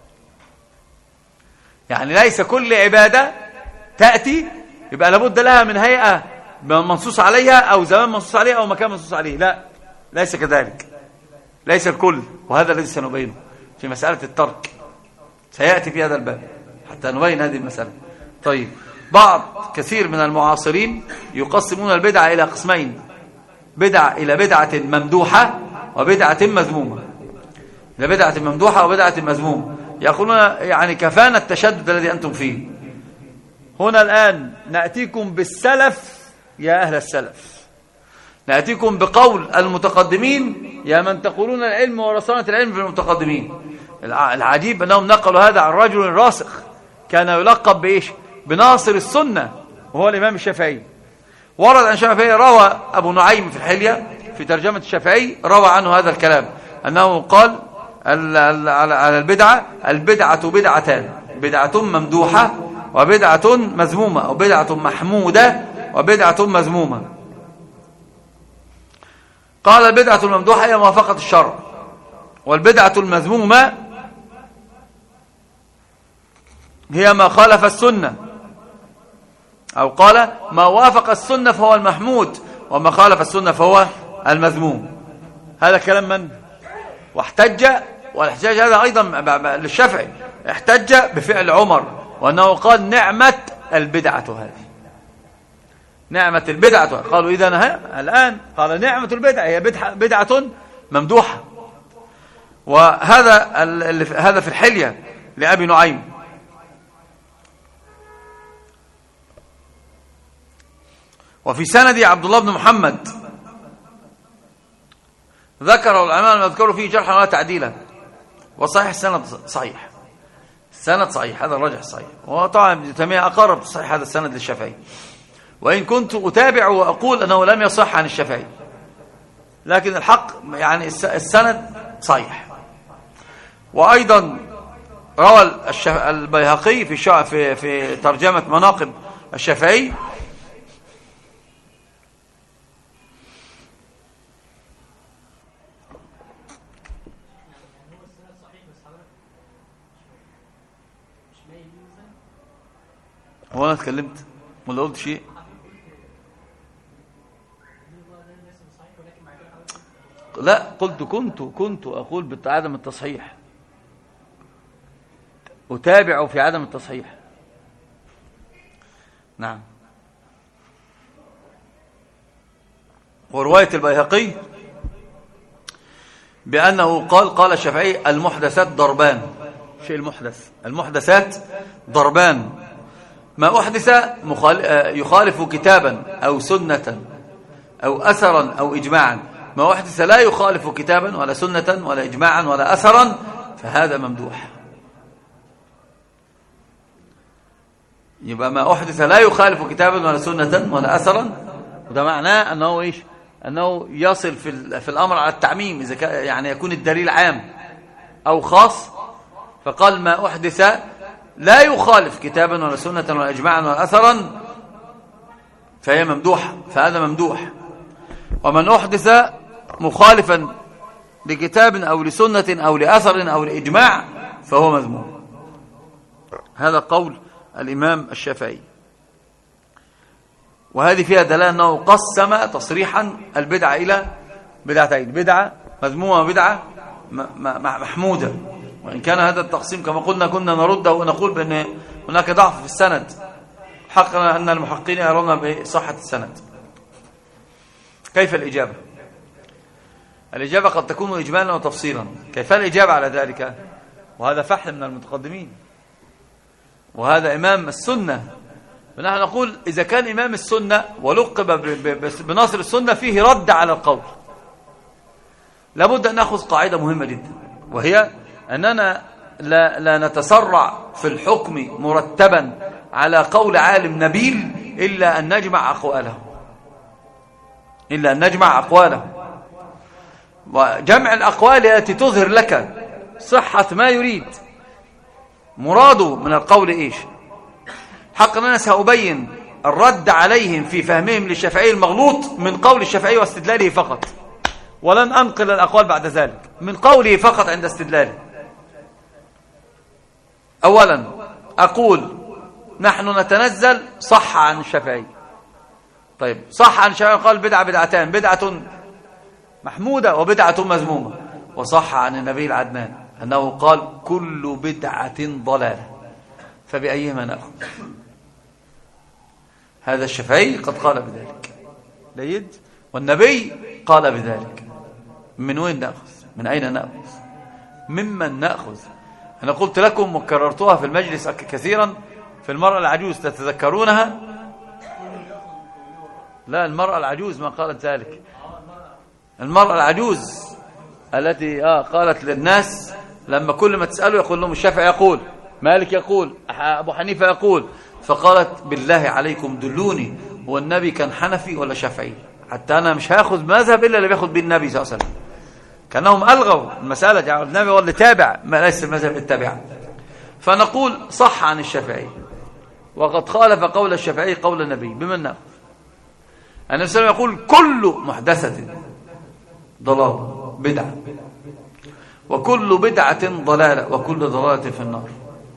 يعني ليس كل عبادة تأتي يبقى لابد لها من هيئة منصوص عليها أو زمان منصوص عليها أو مكان منصوص عليه. لا، ليس كذلك، ليس الكل. وهذا الذي سنبينه في مسألة الترك، سيأتي في هذا الباب حتى نبين هذه المسألة. طيب، بعض كثير من المعاصرين يقسمون البدعة إلى قسمين: بدعة إلى بدعة ممدوحة وبدعة مذمومة. إلى بدعة ممدوحة وبدعة مذمومة. يقولون يعني كفانا التشدد الذي أنتم فيه. هنا الآن نأتيكم بالسلف يا أهل السلف، نأتيكم بقول المتقدمين يا من تقولون العلم ورصانة العلم في المتقدمين. العجيب أنهم نقلوا هذا عن رجل راسخ كان يلقب بإيش؟ بناصر السنة، وهو الإمام الشافعي. ورد عن الشافعي، روى أبو نعيم في الحلية في ترجمة الشافعي، روى عنه هذا الكلام، أنه قال على البدعة: البدعة بدعتان، بدعة ممدوحة وبدعة مذمومة، أو بدعة محمودة وبدعة مذمومة. قال: البدعة الممدوحة هي موافقة الشرع، والبدعة المذمومة هي ما خالف السنة، أو قال: ما وافق السنة فهو المحمود، وما خالف السنة فهو المذموم. هذا كلام من؟ واحتج، والاحتجاج هذا أيضا للشافعي. احتج بفعل عمر وأنه قال نعمة البدعة هذه، نعمة البدعة. قالوا إذا الآن قال نعمة البدعة هي بدعة ممدوحة. وهذا هذا في الحلية لأبي نعيم. وفي سند عبد الله بن محمد ذكر العلماء يذكروا فيه جرحا ولا تعديلا، وصحيح السند صحيح، السند صحيح، هذا الرجح صحيح. وطبعا ابن تيمية أقر بصحيح هذا السند للشافعي، وإن كنت أتابع وأقول أنه لم يصح عن الشافعي، لكن الحق يعني السند صحيح. وأيضا روى البيهقي في في في ترجمة مناقب الشافعي هو أنا اتكلمت ولا قلت شيء؟ لا، قلت كنت كنت أقول بعدم التصحيح، أتابع في عدم التصحيح. نعم. ورواية البيهقي بأنه قال قال الشافعي المحدثات ضربان، شيء المحدث، المحدثات ضربان، ما أحدث يخالف كتابا أو سنة أو أثرا أو إجماعا، ما أحدث لا يخالف كتابا ولا سنة ولا إجماعا ولا أثرا فهذا ممدوح. يبقى ما أحدث لا يخالف كتابا ولا سنة ولا أثرا، وده معناه أنه إيش؟ أنه يصل في في الأمر على التعميم، إذا كان يعني يكون الدليل عام أو خاص. فقال ما أحدث لا يخالف كتابا ولا سنة ولا إجماعا ولا أثرا فهي ممدوحة، فهذا ممدوح. ومن أحدث مخالفا لكتاب أو لسنة أو لأثر أو لإجماع فهو مذموم. هذا قول الإمام الشافعي. وهذه فيها دلالة أنه قسم تصريحا البدعة إلى بدعتين، بدعة مذمومة وبدعة محمودة. وإن كان هذا التقسيم كما قلنا كنا نرده ونقول بأن هناك ضعف في السند، حقنا أن المحققين يرون بصحة السند. كيف الإجابة؟ الإجابة قد تكون إجمالا وتفصيلا. كيف الإجابة على ذلك؟ وهذا فحل من المتقدمين، وهذا إمام السنة. ونحن نقول إذا كان إمام السنة ولقب بناصر السنة فيه رد على القول، لابد أن نأخذ قاعدة مهمة جدا، وهي أننا لا, لا نتسرع في الحكم مرتبا على قول عالم نبيل إلا أن نجمع أقواله، إلا أن نجمع أقواله. وجمع الأقوال التي تظهر لك صحة ما يريد مراده من القول إيش. حقا أنا سأبين الرد عليهم في فهمهم للشافعي المغلوط من قول الشافعي واستدلاله فقط، ولن أنقل الأقوال بعد ذلك، من قوله فقط عند استدلاله. أولا أقول نحن نتنزل صح عن الشافعي. طيب صح عن الشافعي قال بدعة بدعتان، بدعة محمودة وبدعة مذمومة. وصح عن النبي العدنان أنه قال كل بدعة ضلالة، فبأيهما نأخذ؟ هذا الشافعي قد قال بذلك جيد، والنبي قال بذلك. من وين نأخذ؟ من أين نأخذ؟ ممن نأخذ؟ أنا قلت لكم وكررتها في المجلس كثيرا في المرأة العجوز، تتذكرونها؟ لا، المرأة العجوز ما قالت ذلك. المرأة العجوز التي آه قالت للناس لما كل ما تسأله يقول لهم الشافعي يقول، مالك يقول، أبو حنيفة يقول، فقالت بالله عليكم دلوني، هو النبي كان حنفي ولا شافعي؟ حتى أنا مش هاخذ مذهب إلا اللي بياخذ به النبي صلى الله عليه وسلم. كانهم ألغوا المسألة، جعلوا النبي هو اللي تابع، ما ليس المذهب التابع. فنقول صح عن الشافعي وقد خالف قول الشافعي قول النبي، بمن نأخذ؟ النبي صلى الله عليه وسلم يقول كل محدثة ضلالة بدعة، وكل بدعة ضلالة، وكل ضلالة في النار.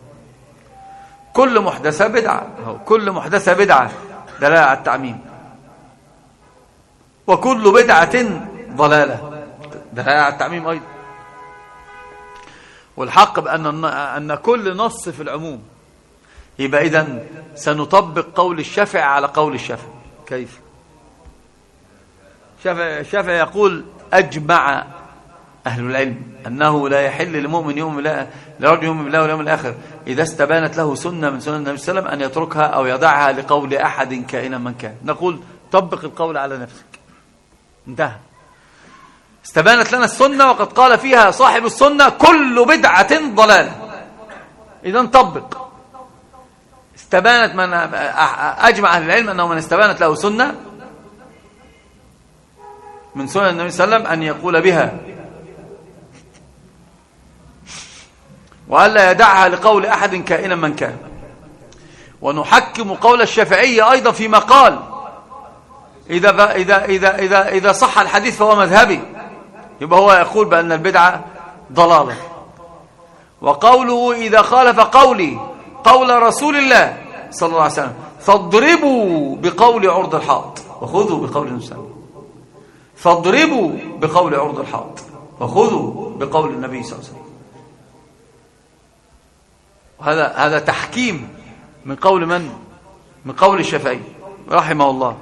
كل محدثة بدعة، كل محدثة بدعة دلالة على التعميم، وكل بدعة ضلالة دلالة على التعميم أيضا. والحق بأن أن كل نص في العموم. يبقى إذن سنطبق قول الشافعي على قول الشافعي. كيف؟ الشافعي يقول أجمع أهل العلم أنه لا يحل لمؤمن يوم لا لرجل يؤمن بالله واليوم الآخر إذا استبانت له سنة من سنن النبي صلى الله عليه وسلم أن يتركها أو يضعها لقول أحد كائنا من كان. نقول طبق القول على نفسك. انتهى. استبانت لنا السنة وقد قال فيها صاحب السنة كل بدعة ضلالة. إذا طبق. استبانت من أجمع أهل العلم أنه من استبانت له سنة من سنن النبي صلى الله عليه وسلم أن يقول بها وألا يدعها لقول أحد كائنا من كان. ونحكم قول الشافعي أيضا فيما قال إذا, إذا, إذا, إذا, إذا صح الحديث فهو مذهبي، يبقى هو يقول بأن البدعة ضلالة. وقوله إذا خالف قولي قول رسول الله صلى الله عليه وسلم فاضربوا بقول عرض الحائط وخذوا بقول النبي صلى الله عليه وسلم. فاضربوا بقول عرض الحائط وخذوا بقول النبي صلى الله عليه وسلم. هذا هذا تحكيم من قول من؟ من قول الشافعي رحمه الله.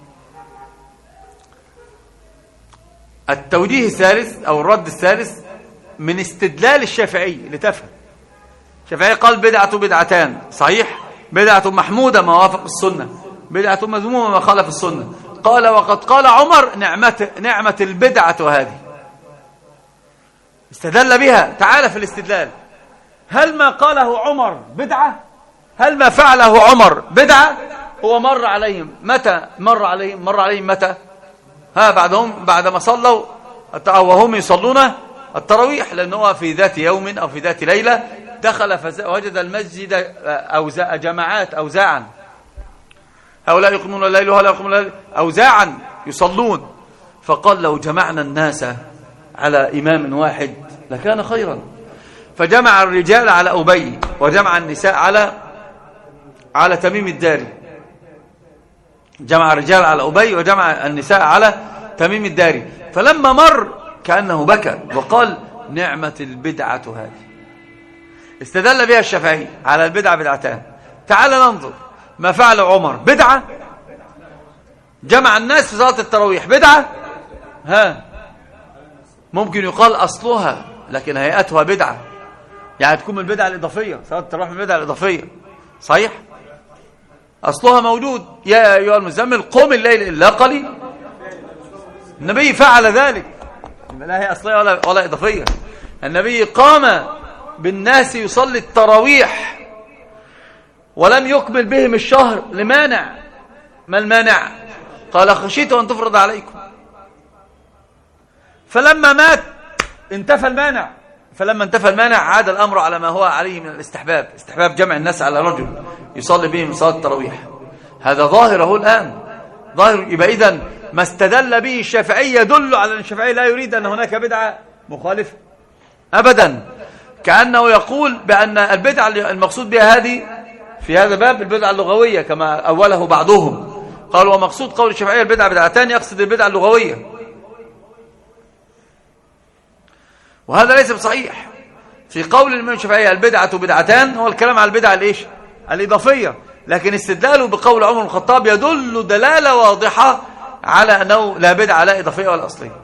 التوجيه الثالث أو الرد الثالث من استدلال الشافعي لتفهم. الشافعي قال بدعة بدعتان، صحيح، بدعة محمودة ما وافق السنة، بدعة مذمومة ما خالف السنة. قال وقد قال عمر نعمة, نعمة البدعة هذه. استدل بها. تعال في الاستدلال، هل ما قاله عمر بدعة؟ هل ما فعله عمر بدعة؟ هو مر عليهم متى؟ مر عليهم مر عليهم متى؟ ها بعدهم بعدما صلوا وهم يصلون التراويح، لأنه في ذات يوم أو في ذات ليلة دخل فوجد المسجد أوزاع جماعات أوزاعا، هؤلاء يقومون الليل وهؤلاء يقومون الليل أوزاعا يصلون، فقال لو جمعنا الناس على إمام واحد لكان خيرا. فجمع الرجال على أبي وجمع النساء على على تميم الداري. جمع الرجال على أبي وجمع النساء على تميم الداري. فلما مر كأنه بكى وقال نعمة البدعة هذه. استدل بها الشافعي على البدعة بدعتان. تعال ننظر ما فعل عمر بدعة؟ جمع الناس في صلاة التراويح بدعة؟ ها ممكن يقال أصلها لكن هيئتها بدعة، يعني تكون من البدعة الإضافية. صلاة التراويح من البدعة الإضافية، صحيح، أصلها موجود. يا أيها المزمل قم الليل إلا قليل. النبي فعل ذلك، لا هي أصلية ولا, ولا إضافية. النبي قام بالناس يصلي التراويح ولم يكمل بهم الشهر لمانع. ما المانع؟ قال خشيت أن تفرض عليكم. فلما مات انتفى المانع. فلما انتفى المانع عاد الأمر على ما هو عليه من الاستحباب، استحباب جمع الناس على رجل يصلي بهم صلاة التراويح. هذا ظاهره الآن ظاهر. يبقى إذن ما استدل به الشافعي يدل على أن الشافعي لا يريد أن هناك بدعة مخالفة أبدا. كأنه يقول بأن البدعة المقصود بها هذه في هذا باب البدعة اللغوية كما أوله بعضهم. قالوا ومقصود قول الشافعي البدعة بدعتان، يقصد البدعة اللغوية، وهذا ليس بصحيح. في قول الإمام الشافعي البدعة بدعتان هو الكلام على البدعة الإيش؟ الإضافية. لكن استدلاله بقول عمر بن الخطاب يدل دلالة واضحة على أنه لا بدعة لا إضافية ولا أصلية،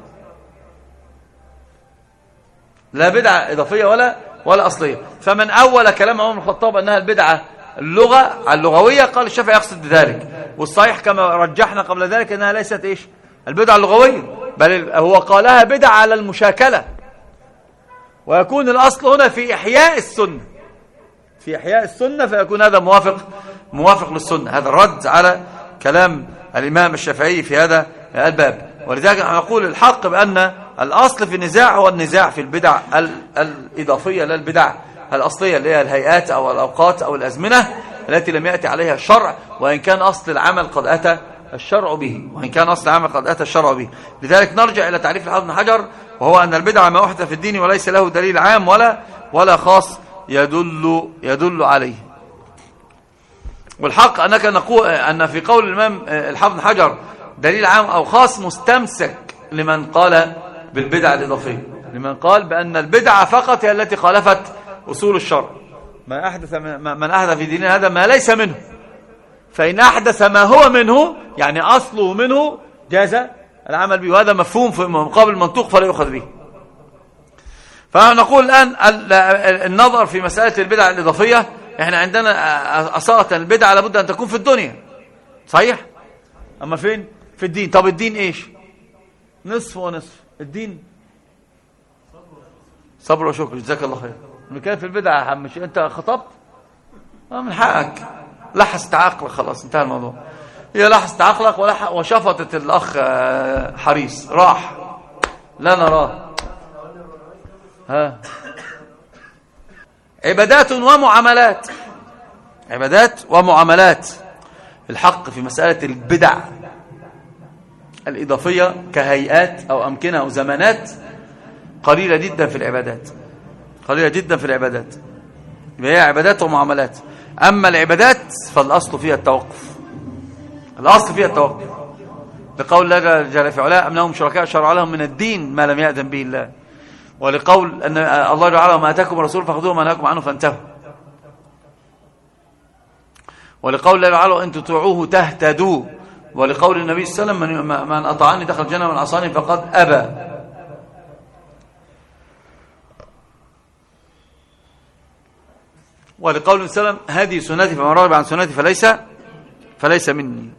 لا بدعة إضافية ولا ولا أصلية. فمن أول كلام عمر بن الخطاب أنها البدعة اللغة اللغوية قال الشافعي يقصد بذلك، والصحيح كما رجحنا قبل ذلك أنها ليست إيش؟ البدعة اللغوية، بل هو قالها بدعة على المشاكلة. ويكون الأصل هنا في إحياء السنة، في إحياء السنة، فيكون هذا موافق موافق للسنة. هذا الرد على كلام الإمام الشافعي في هذا الباب. ولذلك نقول الحق بأن الأصل في النزاع هو النزاع في البدع الإضافية لا البدع الأصلية اللي هي الهيئات أو الأوقات أو الأزمنة التي لم يأتي عليها الشرع، وإن كان أصل العمل قد أتى الشرع به وإن كان أصل العمل قد أتى الشرع به. لذلك نرجع إلى تعريف الحافظ بن حجر، وهو أن البدعة ما أحدث في الدين وليس له دليل عام ولا ولا خاص يدل يدل عليه. والحق أنك نقول أن في قول الإمام الحافظ بن حجر دليل عام أو خاص مستمسك لمن قال بالبدعة الإضافية. لمن قال بأن البدعة فقط هي التي خالفت أصول الشرع. من أحدث من أحدث في ديننا هذا ما ليس منه، فإن أحدث ما هو منه يعني أصله منه جاز العمل به، وهذا مفهوم في مقابل المنطوق فلا يؤخذ به. فنقول الآن النظر في مسألة البدع الإضافية، احنا عندنا أصالة البدعة لابد أن تكون في الدنيا، صحيح؟ أما فين؟ في الدين. طب الدين إيش؟ نصف ونصف. الدين صبر وشكر. جزاك الله خير. بنتكلم في البدعة يا عم، مش أنت خطبت؟ من حقك لحست عقلك، خلاص انتهى الموضوع. هي لحست عقلك ولح وشفطت الأخ حريص راح لا نراه. ها عبادات ومعاملات، عبادات ومعاملات. الحق في مسألة البدع الإضافية كهيئات أو أمكنة أو زمانات قليلة جدا في العبادات، قليلة جدا في العبادات. هي عبادات ومعاملات. أما العبادات فالأصل فيها التوقف، الأصل فيها التوقف، لقول الله جل في علاه أم لهم شركاء شرعوا لهم من الدين ما لم يأذن به الله، ولقول أن الله تعالى ما أتاكم الرسول فخذوه ما نهاكم عنه فانتهوا، ولقول الله تعالى إن تطيعوه تهتدوا، ولقول النبي صلى الله عليه وسلم من, من أطاعني دخل الجنة من عصاني فقد أبى. ولقول النبي صلى الله عليه وسلم هذه سنتي فمن رغب عن سنتي فليس فليس مني.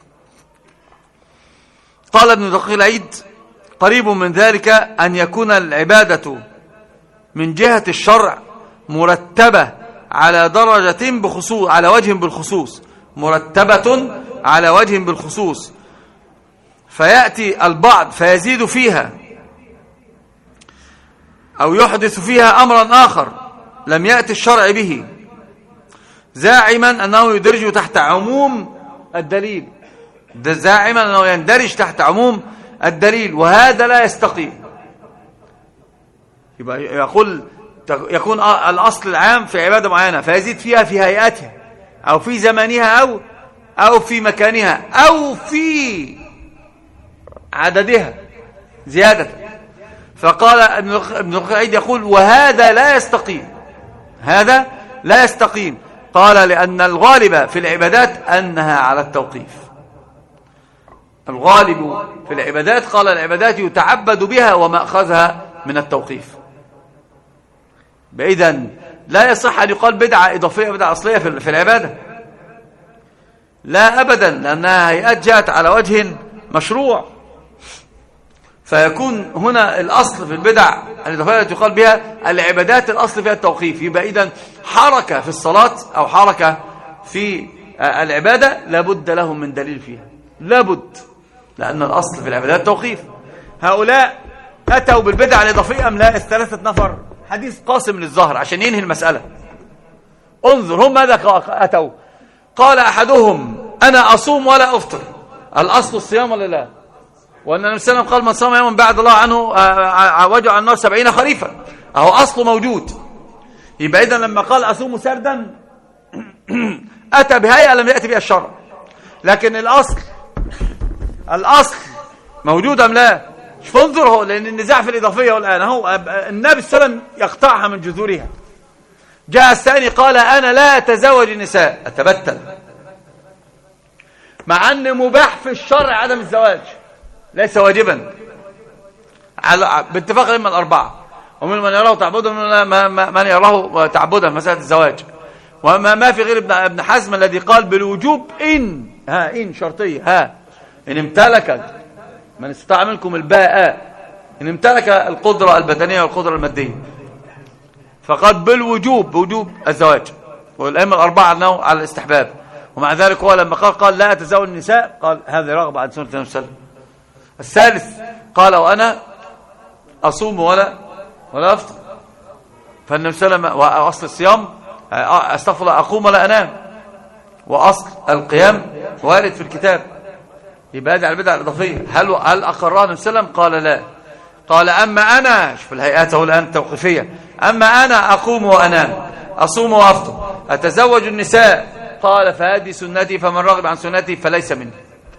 قال ابن دقيق العيد قريب من ذلك أن يكون العبادة من جهة الشرع مرتبة على درجة بخصوص، على وجه بالخصوص، مرتبة على وجه بالخصوص، فيأتي البعض فيزيد فيها أو يحدث فيها أمرا آخر لم يأتي الشرع به، زاعما أنه يدرج تحت عموم الدليل، زاعما أنه يندرج تحت عموم الدليل، وهذا لا يستقيم. يبقى يقول يكون الأصل العام في عبادة معينة فيزيد فيها في هيئتها أو في زمانها أو أو في مكانها أو في عددها زيادة. فقال ابن القيم يقول وهذا لا يستقيم، هذا لا يستقيم. قال لأن الغالب في العبادات أنها على التوقيف. الغالب في العبادات قال العبادات يتعبد بها ومأخذها من التوقيف. إذن لا يصح أن يقال بدعة إضافية بدعة أصلية في العبادة، لا أبدا، لأنها هيئات جاءت على وجه مشروع. فيكون هنا الأصل في البدع الإضافية التي يقال بها العبادات الأصل فيها التوقيف. يبقى إذن حركة في الصلاة أو حركة في العبادة لابد لهم من دليل فيها، لابد، لأن الأصل في العبادات التوقيف. هؤلاء أتوا بالبدع الإضافية أم لا؟ الثلاثة نفر، حديث قاسم للظهر عشان ينهي المسألة. انظر هم ماذا أتوا. قال أحدهم أنا أصوم ولا أفطر. الأصل الصيام ولا لا؟ وأن النبي صلى الله عليه وسلم قال من صام يوما بعد الله عنه وجع عن النار سبعين خريفا، أهو أصله موجود. يبقى إذن لما قال أصوم سردا أتى بهيئة لم يأتي بها الشرع، لكن الأصل الأصل موجود أم لا؟ فانظر هو، لأن النزاع في الإضافية والآن هو النبي صلى الله عليه وسلم يقطعها من جذورها. جاء الثاني قال أنا لا أتزوج النساء، أتبتل، مع أن مباح في الشرع عدم الزواج، ليس واجبا على باتفاق الأئمة الأربعة، ومن من يراه تعبدا من يراه تعبدا في مسألة الزواج. وما ما في غير ابن حزم الذي قال بالوجوب إن ها إن شرطية ها إن امتلك من استطاع منكم الباء، إن امتلك القدرة البدنية والقدرة المادية، فقال بالوجوب بوجوب الزواج. والأئمة الأربعة أنه على الاستحباب، ومع ذلك هو لما قال قال لا أتزوج النساء قال هذه رغبة عن سنة النبي صلى الله عليه وسلم. الثالث قال وأنا أصوم ولا ولا أفطر، فالنبي صلى الله عليه وسلم وأصل الصيام أستغفر أقوم ولا أنام، وأصل القيام وارد في الكتاب. يبقى هذه البدعة الإضافية هل هل أقرها النبي صلى الله عليه وسلم؟ قال لا. قال أما أنا، شوف الهيئات أهو الآن التوقيفية، أما أنا أقوم وأنام أصوم وأفطر أتزوج النساء، قال فهذه سنتي فمن رغب عن سنتي فليس مني.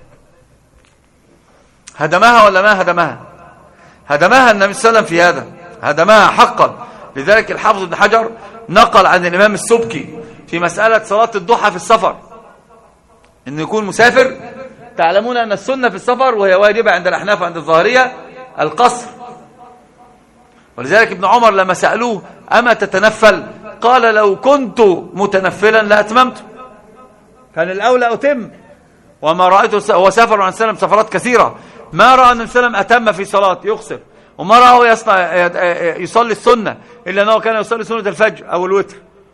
هدمها ولا ما هدمها؟ هدمها النبي صلى الله عليه وسلم في هذا. هدمها حقا. لذلك الحافظ ابن حجر نقل عن الإمام السبكي في مسألة صلاة الضحى في السفر إنه يكون مسافر. تعلمون أن السنة في السفر وهي واجبة عند الأحناف وعند الظاهرية القصر. ولذلك ابن عمر لما سألوه أما تتنفل قال لو كنت متنفلا لأتممت، كان الأولى أتم. وما رأيته هو سافر عن سلم سفرات كثيرة، ما رأى أن سلم أتم في صلاة يقصر، وما رأى يصنع يصلي السنة إلا أنه كان يصلي سنة الفجر أو الوتر.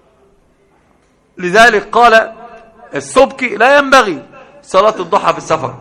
لذلك قال السبكي لا ينبغي صلاة الضحى في السفر،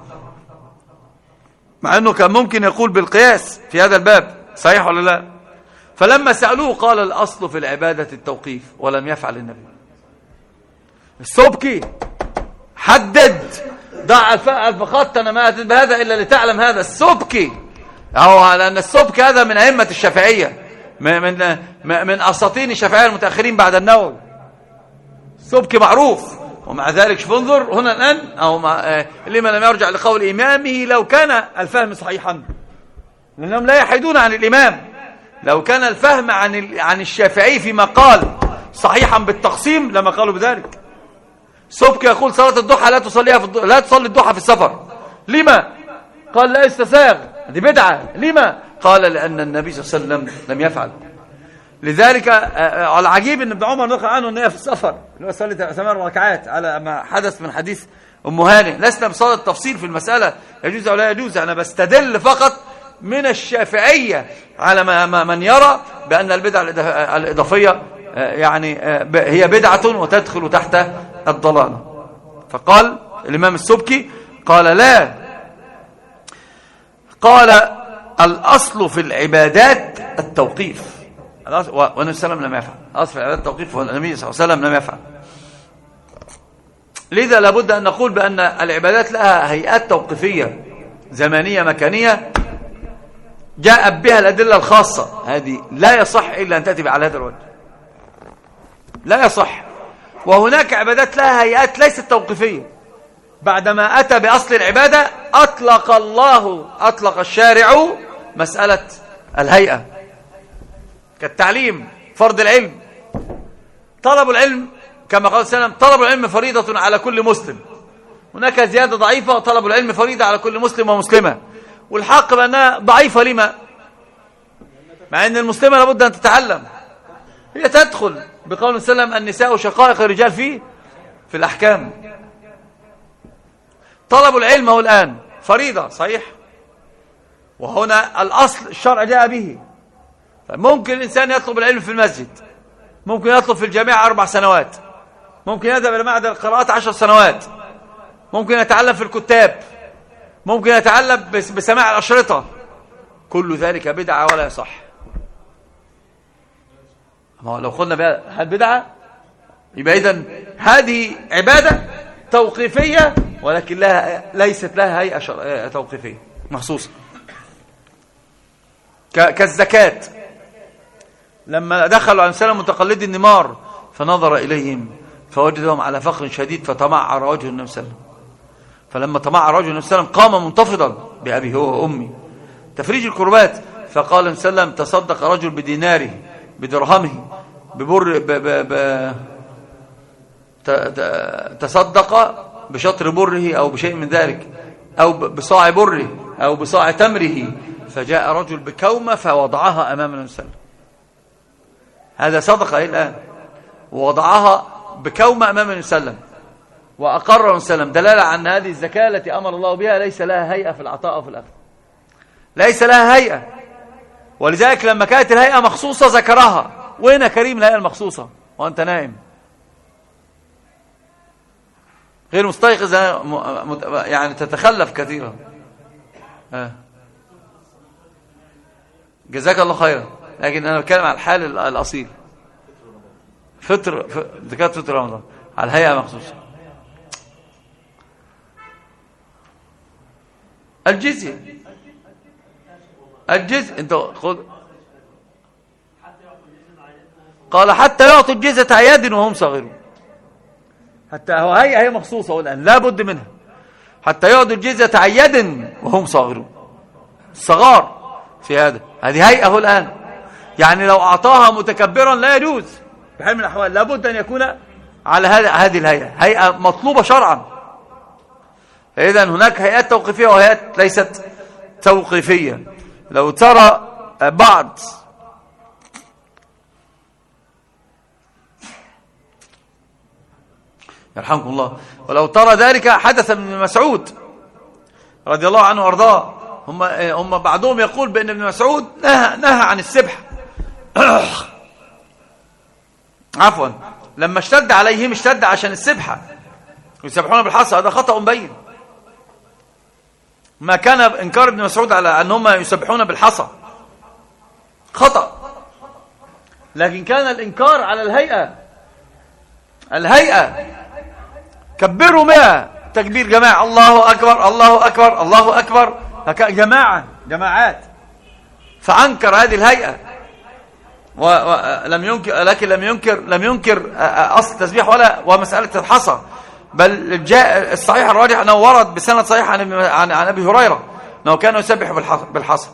مع أنه كان ممكن يقول بالقياس في هذا الباب، صحيح ولا لا؟ فلما سألوه قال الأصل في العبادة التوقيف ولم يفعل النبي. السبكي حدد ضع الف خط، أنا ما أتت بهذا إلا لتعلم هذا. السبكي أو لأن السبكي هذا من أئمة الشافعية، من من من أساطين الشافعية المتأخرين بعد النووي. السبكي معروف، ومع ذلك شوف انظر هنا الآن أو مع لما لم يرجع لقول إمامه لو كان الفهم صحيحا، لأنهم لا يحيدون عن الإمام. لو كان الفهم عن عن الشافعي فيما قال صحيحا بالتقسيم لما قالوا بذلك. سبكي يقول صلاة الضحى لا تصليها في الضحى لا تصلي الضحى في السفر. لما؟ قال لا استساغ، دي بدعة. لما؟ قال لأن النبي صلى الله عليه وسلم لم يفعل. لذلك العجيب ان ابن عمر نقل عنه ان هي في السفر اللي هو صلى ثمان ركعات على ما حدث من حديث ام هانئ. لسنا بصدد التفصيل في المسألة يجوز او لا يجوز، انا بستدل فقط من الشافعية على ما من يرى بأن البدعة الإضافية يعني هي بدعة وتدخل تحت الضلالة. فقال الإمام السبكي قال لا، قال الأصل في العبادات التوقيف، والنبي صلى الله عليه وسلم لم يفعل. الأصل في العبادات التوقيف والنبي صلى الله عليه وسلم لم يفعل. لذا لابد أن نقول بأن العبادات لها هيئات توقيفية زمانية مكانية جاءت بها الأدلة الخاصة، هذه لا يصح إلا أن تأتي على هذا الوجه، لا يصح. وهناك عبادات لها هيئات ليست توقيفية، بعدما أتى بأصل العبادة أطلق الله أطلق الشارع مسألة الهيئة، كالتعليم، فرض العلم، طلب العلم كما قال صلى الله عليه وسلم طلب العلم فريضة على كل مسلم. هناك زيادة ضعيفة طلب العلم فريضة على كل مسلم ومسلمة، والحق بأنها ضعيفة. لما؟ مع أن المسلمة لابد أن تتعلم، هي تدخل بقول صلى الله عليه وسلم النساء شقائق الرجال فيه في الأحكام. طلب العلم هو الآن فريضة صحيح، وهنا الأصل الشرع جاء به. ممكن الإنسان يطلب العلم في المسجد، ممكن يطلب في الجامعة أربع سنوات، ممكن يذهب إلى معهد القراءات عشر سنوات، ممكن يتعلم في الكتاب، ممكن يتعلم بسماع الأشرطة. كل ذلك بدعة ولا يصح. لو قلنا بها هل بدعة يبقى إذن هذه عبادة توقيفية ولكن لها ليست لها هيئة توقيفية مخصوصة. كالزكاة، لما دخلوا عن سلم متقلدي النمار فنظر إليهم فوجدهم على فقر شديد فتمعر وجه النبي صلى الله عليه وسلم. فلما تمعر وجه النبي صلى الله عليه وسلم قام منتفضا بأبي هو وأمي تفريج الكربات. فقال النبي صلى الله عليه وسلم تصدق رجل بديناره بدرهمه ببر ب ب ب تصدق بشطر بره أو بشيء من ذلك أو بصاع بره أو بصاع تمره، فجاء رجل بكومة فوضعها أمام النبي صلى الله عليه وسلم. هذا صدقة إيه الآن، ووضعها بكومة أمام النبي صلى الله عليه وسلم وأقر النبي صلى الله عليه وسلم، دلالة عن هذه الزكاة التي أمر الله بها ليس لها هيئة في العطاء وفي الأخذ، ليس لها هيئة. ولذلك لما كانت الهيئة مخصوصة ذكرها. وين كريم الهيئة المخصوصة وأنت نائم غير مستيقظ يعني تتخلف كثيرا. آه. جزاك الله خيرا. لكن أنا بتكلم على الحال الأصيل، فطر زكاة فطر رمضان على الهيئة مخصوصة. الجزية الجزء انت خذ قال حتى يعطوا الجزية عياد وهم صغيرون. حتى هو هي هي مخصوصة الآن لا بد منها، حتى يعطوا الجزية عياد وهم صغيرون. الصغار في هذا هذه هيئة الآن. يعني لو أعطاها متكبرا لا يجوز بحال من الأحوال، لابد أن يكون على هذه الهيئة، هيئة مطلوبة شرعا. إذن هناك هيئات توقيفية وهيئات ليست توقيفية. لو ترى بعض يرحمكم الله، ولو ترى ذلك حدث من ابن مسعود رضي الله عنه وارضاه. هم هم بعضهم يقول بأن ابن مسعود نهى نهى عن السبح عفوا لما اشتد عليهم اشتد عشان السبحة يسبحون بالحصى، هذا خطأ بين. ما كان انكار ابن مسعود على انهم يسبحون بالحصى خطأ، لكن كان الانكار على الهيئة. الهيئة كبروا مئة تكبير جماعة، الله أكبر الله أكبر الله أكبر جماعة جماعات، فأنكر هذه الهيئة ولم ينكر، لكن لم ينكر لم ينكر أصل التسبيح ولا ومسألة الحصى، بل جاء الصحيح الراجح أنه ورد بسند صحيح عن عن, عن أبي هريرة أنه كان يسبح بالحصى.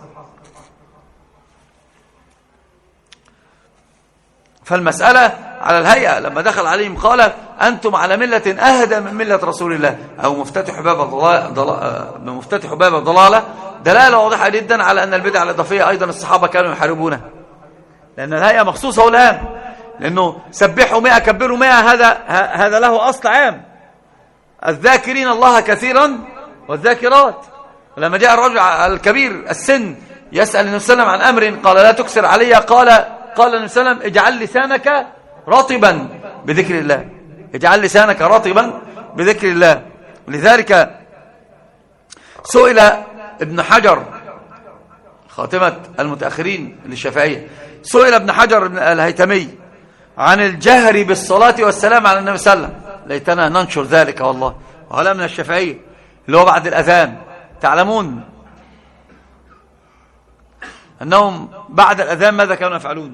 فالمسألة على الهيئة. لما دخل عليهم قال أنتم على ملة أهدى من ملة رسول الله، أو مفتتح باب الضلالة، مفتتح باب الضلالة، دلالة واضحة جدا على أن البدع الإضافية أيضا الصحابة كانوا يحاربونها، لأن الهيئة مخصوصة الآن، لأنه سبحوا مئة كبروا مئة، هذا هذا له أصل عام، الذاكرين الله كثيرا والذاكرات. لما جاء الرجل الكبير السن يسأل النبي صلى الله عليه وسلم عن أمر قال لا تكسر علي، قال قال النبي صلى الله عليه وسلم اجعل لسانك رطبا بذكر الله، اجعل لسانك رطبا بذكر الله. ولذلك سئل ابن حجر خاتمة المتأخرين للشافعية، سئل ابن حجر الهيتمي عن الجهر بالصلاة والسلام على النبي صلى الله عليه وسلم، ليتنا ننشر ذلك والله، وهلا من الشافعية اللي هو بعد الأذان. تعلمون أنهم بعد الأذان ماذا كانوا يفعلون؟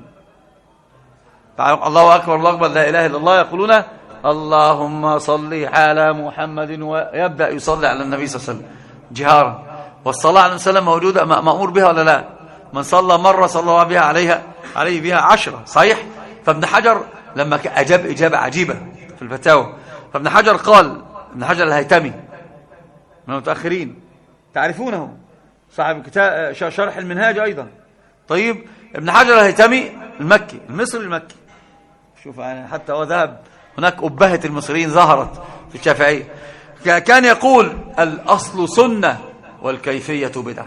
الله أكبر الله أكبر لا إله إلا الله، يقولون اللهم صل على محمد، ويبدأ يصلي على النبي صلى الله عليه وسلم جهارا. والصلاة على النبي صلى الله عليه وسلم موجودة، مأمور بها ولا لا؟ من صلى مرة صلى الله بها عليها عليه بها عشرة، صحيح؟ فابن حجر لما أجاب إجابة عجيبة في الفتاوى، فابن حجر قال، ابن حجر الهيتمي من المتأخرين تعرفونه، صاحب كتاب شرح المنهاج أيضا. طيب ابن حجر الهيتمي المكي المصري المكي، شوف يعني حتى هو ذهب، هناك أبهة المصريين ظهرت في الشافعية، كان يقول الأصل سنة والكيفية بدعة.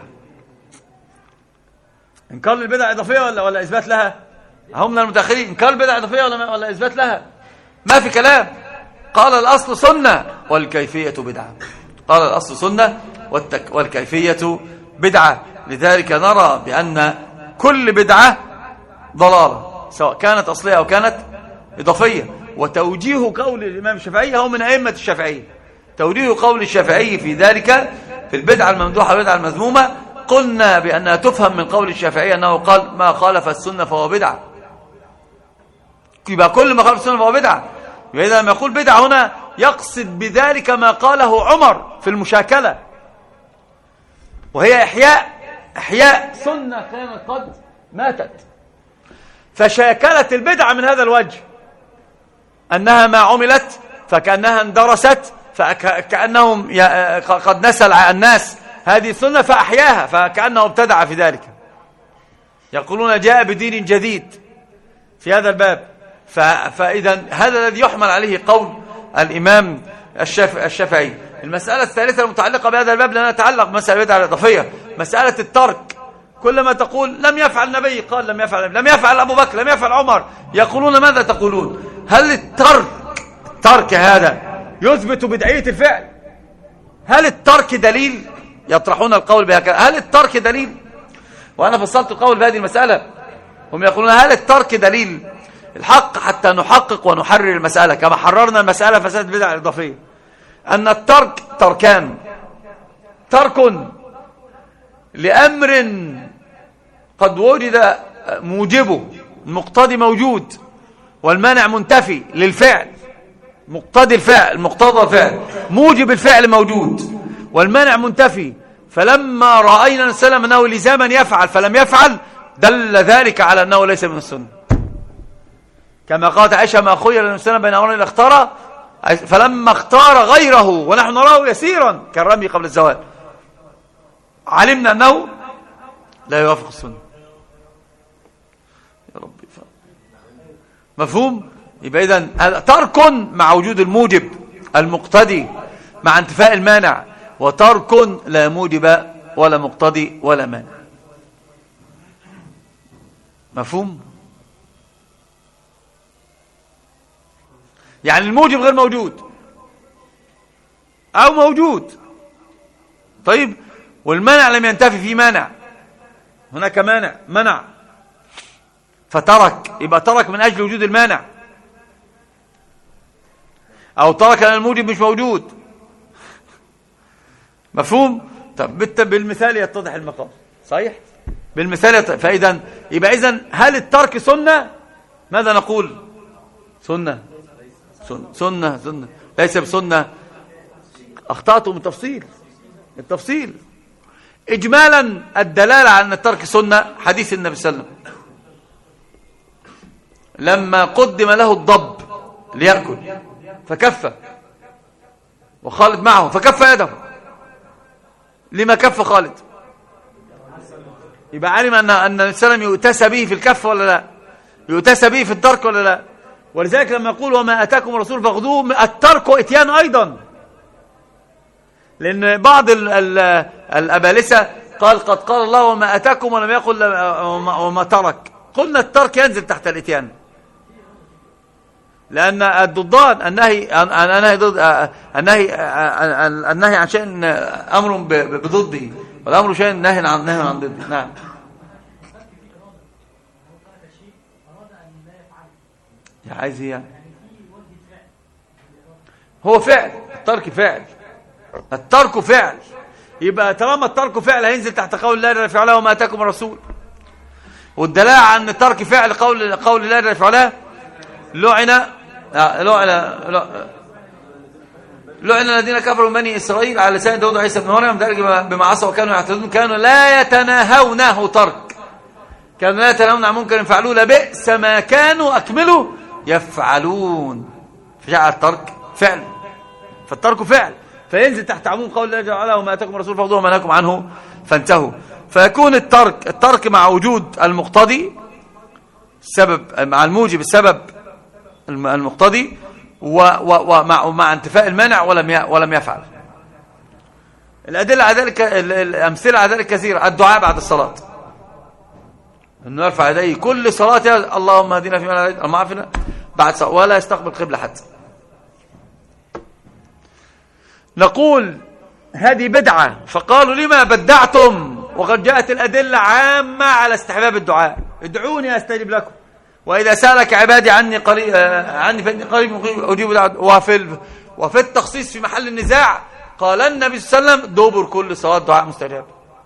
انكار البدع إضافية ولا ولا إثبات لها؟ هم من المتأخرين، انكار البدع إضافية ولا ولا إثبات لها؟ ما في كلام. قال الأصل سنة والكيفية بدعة، قال الأصل سنة والتك والكيفية بدعة. لذلك نرى بأن كل بدعة ضلالة سواء كانت أصلية أو كانت إضافية. وتوجيه قول الإمام الشافعي هو من أئمة الشافعية، توجيه قول الشافعي في ذلك في البدعة الممدوحة والبدعة المذمومة، قلنا بأنها تفهم من قول الشافعي أنه قال ما خالف السنة فهو بدعة، يبقى كل ما خالف السنة فهو بدعة. وإذا لما يقول بدعة هنا يقصد بذلك ما قاله عمر في المشاكلة، وهي إحياء إحياء سنة كانت قد ماتت، فشاكلت البدعة من هذا الوجه أنها ما عملت فكأنها اندرست، فكأنهم قد نسل الناس هذه السنة فأحياها، فكأنه ابتدع في ذلك. يقولون جاء بدين جديد في هذا الباب. فإذا هذا الذي يحمل عليه قول الإمام الشافعي. المسألة الثالثة المتعلقة بهذا الباب لأنها تتعلق بمسألة البدعة الإضافية، مسألة الترك. كلما تقول لم يفعل النبي قال لم يفعل لم يفعل أبو بكر لم يفعل عمر، يقولون ماذا تقولون؟ هل الترك الترك هذا يثبت بدعية الفعل؟ هل الترك دليل؟ يطرحون القول بهكذا، هل الترك دليل؟ وأنا فصلت القول بهذه المسألة، هم يقولون هل الترك دليل؟ الحق حتى نحقق ونحرر المسألة كما حررنا المسألة فساد البدع الإضافية، أن الترك تركان: ترك لأمر قد وجد موجبه، المقتضي موجود والمانع منتفي للفعل، مقتضي الفعل مقتضى الفعل موجب الفعل موجود والمانع منتفي، فلما رأينا نسلم أنه لزاما يفعل فلم يفعل دل ذلك على أنه ليس من السنة، كما قالت عائشة ما خير الإنسان بين أمرين اختار، فلما اختار غيره ونحن نراه يسيرا كالرمي قبل الزوال علمنا أنه لا يوافق السنة. يا ربي ف... مفهوم؟ يبقى إذن ترك مع وجود الموجب المقتضي مع انتفاء المانع، وترك لا موجب ولا مقتضي ولا مانع. مفهوم؟ يعني الموجب غير موجود أو موجود، طيب، والمانع لم ينتفي، في مانع، هناك مانع منع فترك، يبقى ترك من أجل وجود المانع، أو ترك أن الموجب مش موجود. مفهوم؟ طب بالمثال يتضح المقام، صحيح؟ بالمثال يتضح. فإذا يبقى إذن هل الترك سنة؟ ماذا نقول؟ سنة سنة سنة, سنة. ليس بسنة. أخطأتم من التفصيل التفصيل إجمالا الدلالة على أن الترك سنة حديث النبي صلى الله عليه وسلم لما قدم له الضب ليأكل فكف وخالد معه فكف يده. لما كف خالد؟ يبقى علم أن أن النبي صلى الله عليه وسلم يؤتسى به في الكف ولا لا؟ يؤتسى به في الترك ولا لا؟ ولذلك لما يقول وما أتاكم الرسول فخذوه، الترك وإتيان أيضا، لأن بعض ال ال الأبالسة قال قد قال الله وما أتاكم ولم يقل وما, وما ترك. قلنا الترك ينزل تحت الإتيان، لأن الضدان النهي النهي ضد النهي النهي عن شيء أمر بضده، والأمر شيء نهي عن نهي عن ضده. نعم. يا عايز ايه يعني؟ هو فعل، الترك فعل، الترك فعل. يبقى طالما الترك فعل هينزل تحت قول الله جل وعلا وما اتاكم الرسول، والدلاله على ان الترك فعل قول قول الله جل وعلا لعن لعن لعن الذين كفروا من بني اسرائيل على لسان داود وعيسى بن مريم ذلك بما عصوا وكانوا يعتدون كانوا لا يتناهونه ترك كانوا لا يتناهون عن منكر فعلوه لبئس ما كانوا اكملوا يفعلون. فجعل الترك فعل، فالترك فعل فينزل تحت عموم قول الله جل وعلا وما اتاكم الرسول فخذوه وما نهاكم عنه فانتهوا. فيكون الترك الترك مع وجود المقتضي السبب، مع الموجب السبب المقتضي، ومع ومع انتفاء المانع ولم ولم يفعل. الادله على ذلك، الامثله على ذلك كثيره. الدعاء بعد الصلاه، انه يرفع يديه كل صلاه اللهم اهدنا فيمن هديت اللهم عافنا بعد صلاة ولا يستقبل قبلة حتى. نقول هذه بدعة، فقالوا لما بدعتم وقد جاءت الأدلة عامة على استحباب الدعاء. ادعوني أستجب لكم وإذا سألك عبادي عني قريب عني فإني قريب أجيب دعوة. وفي وفي التخصيص في محل النزاع قال النبي صلى الله عليه وسلم دبر كل صلاة دعاء مستجاب.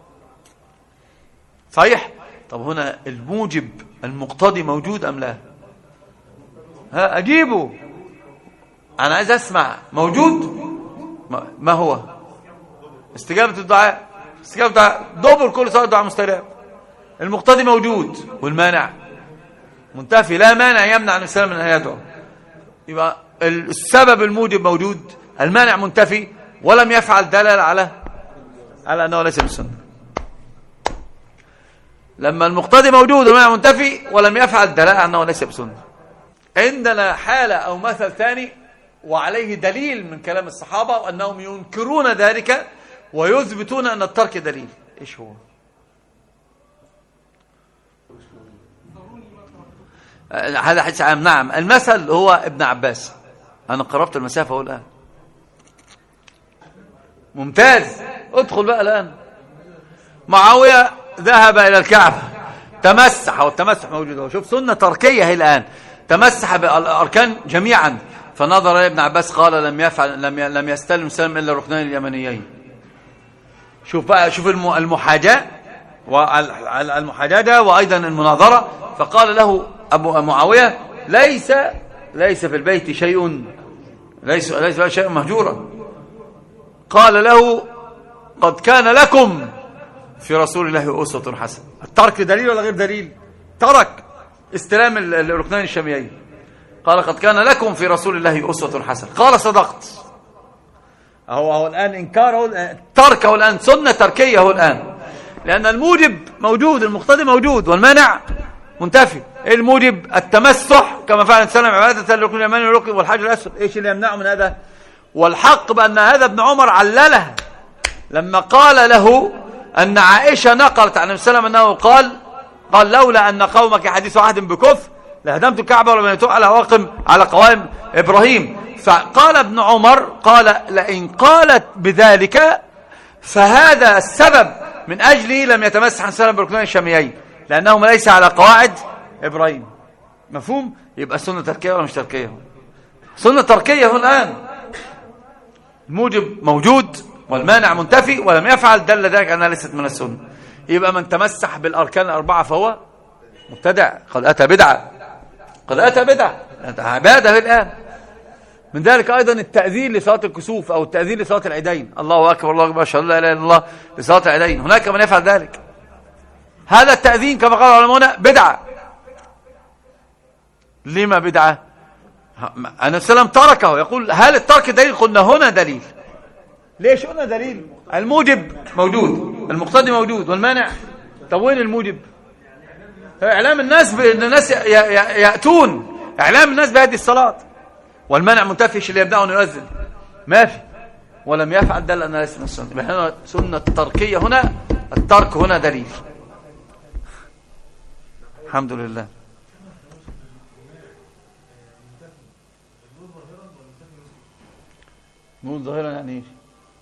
صحيح؟ طب هنا الموجب المقتضي موجود أم لا؟ ها أجيبه، أنا عايز أسمع. موجود؟ ما هو؟ استجابة الدعاء، استجابة الدعاء دبر كل صلاة دعاء مستجاب. المقتضي موجود والمانع منتفي، لا مانع يمنع عن السلام من أن يدعو. يبقى السبب الموجب موجود، المانع منتفي، ولم يفعل دلال على على أنه ليس بالسنة. لما المقتضي موجود والمانع منتفي ولم يفعل دلال على أنه ليس بالسنة. عندنا حالة أو مثل ثاني وعليه دليل من كلام الصحابة وأنهم ينكرون ذلك ويثبتون أن الترك دليل. إيش هو؟ هذا حديث عام. نعم، المثل هو ابن عباس. أنا قربت المسافة أقول الآن. ممتاز، ادخل بقى الآن. معاوية ذهب إلى الكعبة تمسح، والتمسح موجود، شوف سنة تركية هي الآن. تمسح بالأركان جميعا، فنظر إلى ابن عباس قال لم يفعل لم لم يستلم سلم إلا الركنين اليمنيين. شوف بقى، شوف المحاجاة والمحاجاة وأيضا المناظرة. فقال له أبو معاوية ليس ليس في البيت شيء، ليس ليس في شيء مهجورا. قال له قد كان لكم في رسول الله أسوة حسنة. الترك دليل ولا غير دليل؟ ترك استلام الركنين الشاميين، قال قد كان لكم في رسول الله أسوة حسنة، قال صدقت. هو هو الآن إنكاره، ترك هو الآن سنة تركية هو الآن، لأن الموجب موجود، المقتضي موجود، والمانع منتفي. إيه الموجب؟ التمسح كما فعل سلم عبادة الركن اليماني والركن والحجر الأسود. إيش اللي يمنعه من هذا؟ والحق بأن هذا ابن عمر علله لما قال له أن عائشة نقلت عن النبي صلى الله عليه وسلم أنه قال قال لولا أن قومك حديث عهد بكفر لهدمت الكعبة ولم يتوب على واقم على قوائم إبراهيم. فقال ابن عمر قال لئن قالت بذلك فهذا السبب من أجله لم يتمسح عن سلم بركنين الشاميين، لأنهما ليس على قواعد إبراهيم. مفهوم؟ يبقى سنة تركية ولا مش تركية؟ سنة تركية الآن. الموجب موجود والمانع منتفي ولم يفعل، دل ذلك أنها ليست من السنة. يبقى من تمسح بالأركان الأربعة فهو مبتدع، قد أتى بدعة، قد أتى بدعة عبادة الآن. من ذلك أيضا التأذين لصلاة الكسوف أو التأذين لصلاة العيدين، الله أكبر الله أكبر أشهد أن لا إله إلا الله لصلاة العيدين، هناك من يفعل ذلك. هذا التأذين كما قال العلماء بدعة. لما بدعة؟ النبي صلى الله عليه وسلم تركه، يقول هل الترك دليل؟ قلنا هنا دليل. ليش قلنا دليل؟ الموجب موجود، المقتضي موجود، والمانع. طب وين الموجب؟ إعلام الناس بأن الناس يأتون، إعلام الناس بهذه الصلاة. والمانع منتفش اللي يبدأ أن يؤذن ما في ولم يفعل، دل أنها ليست من السنة. هنا سنة تركية، هنا الترك هنا دليل. الحمد لله. نقول ظاهرا يعني ايش؟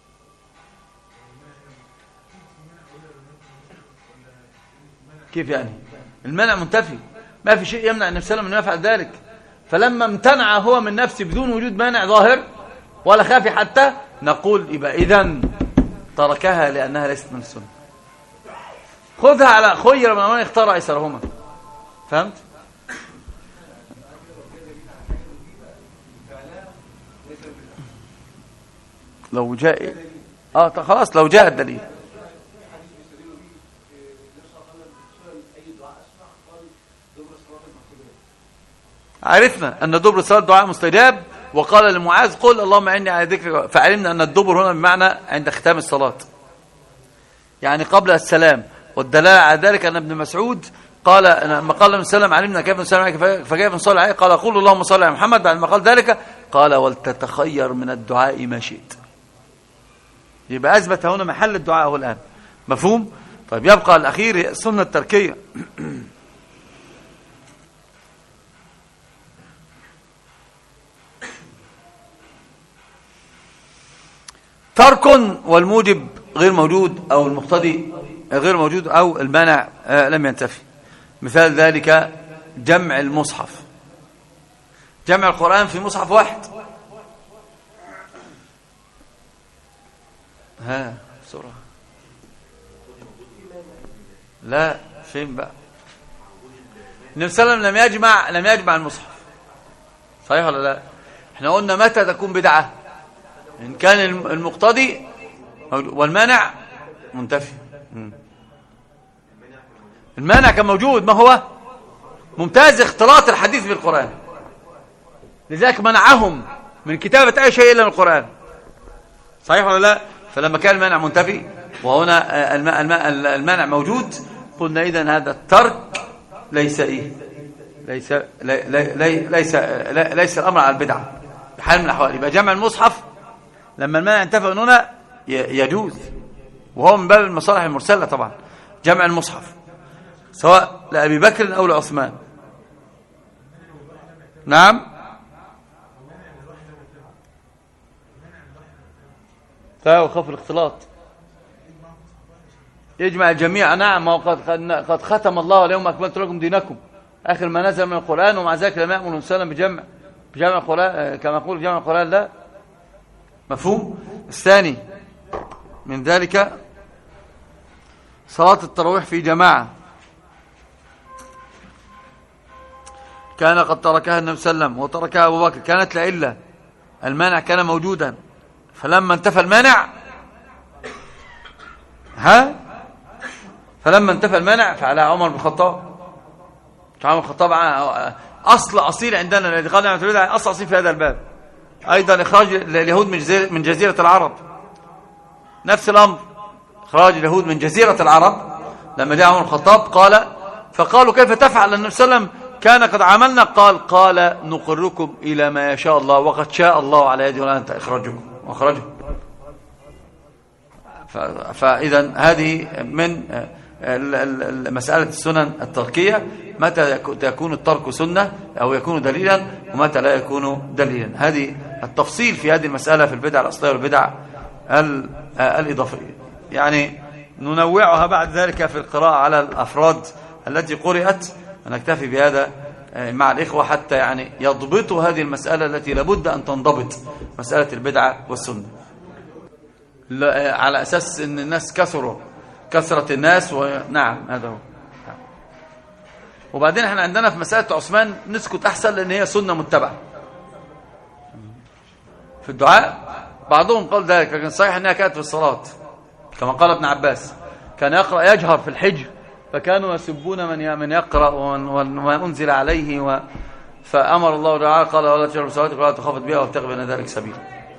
كيف يعني؟ المنع منتفي، ما في شيء يمنع النبي صلى الله عليه وسلم أن يفعل ذلك. فلما امتنع هو من نفسه بدون وجود مانع ظاهر ولا خافي حتى، نقول يبقى إذن تركها لأنها ليست من السنة. خذها على خير من أمان اختار أيسرهما. فهمت؟ لو جاء اه خلاص لو جاء الدليل. عرفنا أن دبر الصلاة دعاء مستجاب، وقال لمعاذ قل اللهم إني على ذكرك، فعلمنا أن الدبر هنا بمعنى عند ختام الصلاة، يعني قبل السلام. والدلاله على ذلك أن ابن مسعود قال لما قال النبي صلى الله عليه وسلم علمنا كيف نصلي عليك فكيف نصلي عليك، قال قل اللهم صل على محمد. بعد ما قال ذلك قال ولتتخير من الدعاء ما شئت. يبقى أثبت هنا محل الدعاء هو الآن. مفهوم؟ طيب يبقى الأخير السنة التركية. ترك والموجب غير موجود أو المقتضي غير موجود أو المانع لم ينتفي. مثال ذلك جمع المصحف، جمع القرآن في مصحف واحد. ها بسرعة. لا فين بقى؟ النبي صلى الله عليه وسلم لم يجمع لم يجمع المصحف، صحيح ولا لا؟ احنا قلنا متى تكون بدعة؟ إن كان المقتضي والمانع منتفي. المانع كان موجود، ما هو ممتاز اختلاط الحديث بالقرآن، لذلك منعهم من كتابة أي شيء إلا من القرآن، صحيح ولا لا؟ فلما كان المانع منتفي وهنا المانع موجود، قلنا إذن هذا الترك ليس إيه ليس لي لي ليس لي ليس الأمر على البدعة بحال من الأحوال. يبقى جمع المصحف لما المانع انتفى من هنا يجوز، وهو من باب المصالح المرسلة طبعا. جمع المصحف سواء لأبي بكر أو لعثمان. نعم فوخف الاختلاط يجمع الجميع. نعم قد قد ختم الله اليوم أكملت لكم دينكم، آخر ما نزل من القرآن، ومع ذلك لم يأمر الإنسان بجمع بجمع القرآن كما يقول جمع القرآن لا. مفهوم؟ الثاني من ذلك صلاة التراويح في جماعة، كان قد تركها النبي صلى الله عليه وسلم وتركها أبو بكر، كانت لعلة، المانع كان موجودا، فلما انتفى المانع ها فلما انتفى المانع فعلى عمر بن الخطاب. عمر بن الخطاب أصل أصيل عندنا الذي قال نعمة البدع، أصل أصيل في هذا الباب. أيضا إخراج اليهود من جزيرة, من جزيرة العرب، نفس الأمر، إخراج اليهود من جزيرة العرب. لما جاء عمر بن الخطاب قال فقالوا كيف تفعل؟ النبي صلى الله عليه وسلم كان قد عملنا. قال قال نقركم إلى ما يشاء الله، وقد شاء الله على يدي ولا أنت إخراجكم، وأخرجهم. فإذا هذه من مسألة السنن التركية، متى يكون الترك سنة أو يكون دليلا، ومتى لا يكون دليلا. هذه التفصيل في هذه المسألة في البدع الأصلية والبدع الإضافية، يعني ننوعها بعد ذلك في القراءة على الأفراد التي قرأت. نكتفي بهذا مع الإخوة حتى يعني يضبطوا هذه المسألة التي لابد أن تنضبط، مسألة البدعة والسنة، على أساس أن الناس كثروا كثرة الناس. ونعم هذا هو. وبعدين احنا عندنا في مسألة عثمان نسكت أحسن، لأن هي سنة متبعة في الدعاء. بعضهم قال ذلك، لكن صحيح أنها كانت في الصلاة، كما قال ابن عباس كان يقرأ يجهر في الحجر، فكانوا يسبون من من يقرأ وما أنزل عليه و فأمر الله تعالى قال ولا تجهر بصلاتك ولا تخافت بها وابتغ بين ذلك سبيلا.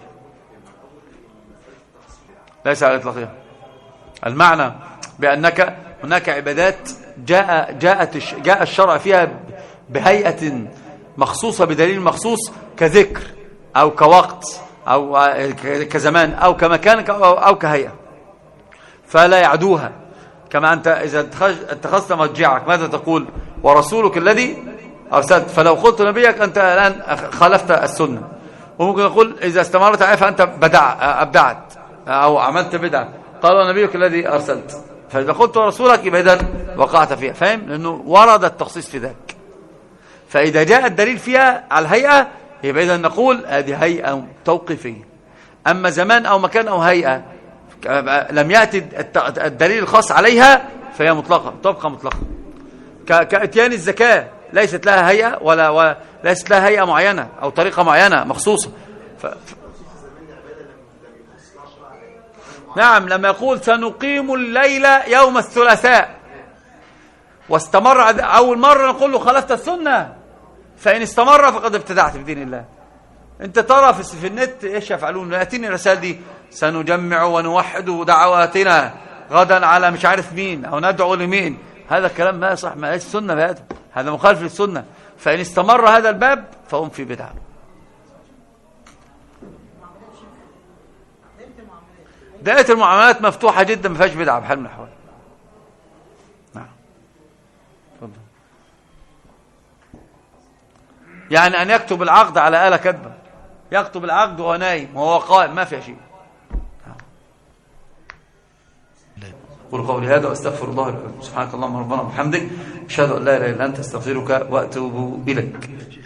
ليس على الإطلاق. المعنى بأنك هناك عبادات جاء جاءت جاء الشرع فيها بهيئة مخصوصة بدليل مخصوص، كذكر أو كوقت أو كزمان أو كمكان أو كهيئة، فلا يعدوها. كما أنت إذا اتخذت مضجعك ماذا تقول؟ ورسولك الذي أرسلت. فلو قلت نبيك أنت الآن خالفت السنة. وممكن يقول إذا استمرت عليه فأنت بدع أبدعت أو عملت بدعة. قال نبيك الذي أرسلت، فإذا قلت رسولك يبقى إذن وقعت فيها. فاهم؟ لأنه ورد التخصيص في ذلك. فإذا جاء الدليل فيها على الهيئة يبقى إذن نقول هذه هيئة توقيفية. أما زمان أو مكان أو هيئة لم يأتي الدليل الخاص عليها فهي مطلقة، تبقى مطلقة. كأتيان الزكاة ليست لها هيئة ولا, ولا ليست لها هيئة معينة أو طريقة معينة مخصوصة. ف... نعم، لما يقول سنقيم الليل يوم الثلاثاء واستمر أول مرة نقول له خالفت السنة، فإن استمر فقد ابتدعت في دين الله. أنت ترى في النت إيش يفعلون؟ يأتيني رسالة دي سنجمع ونوحد دعواتنا غدا على مش عارف مين أو ندعو لمين. هذا الكلام ما يصح، ما هيش سنة، هذا هذا مخالف للسنة. فإن استمر هذا الباب فهم في بدعة. دائرة المعاملات مفتوحة جدا، ما فيهاش بدعة بحال من الأحوال. نعم تفضل. يعني أن يكتب العقد على آلة كتبة، يكتب العقد وهو نايم وهو قائم، ما فيها شيء. قل قولي هذا واستغفر الله لكم. سبحانك اللهم ربنا وبحمدك، اشهد ان لا اله الا انت، استغفرك واتوب اليك.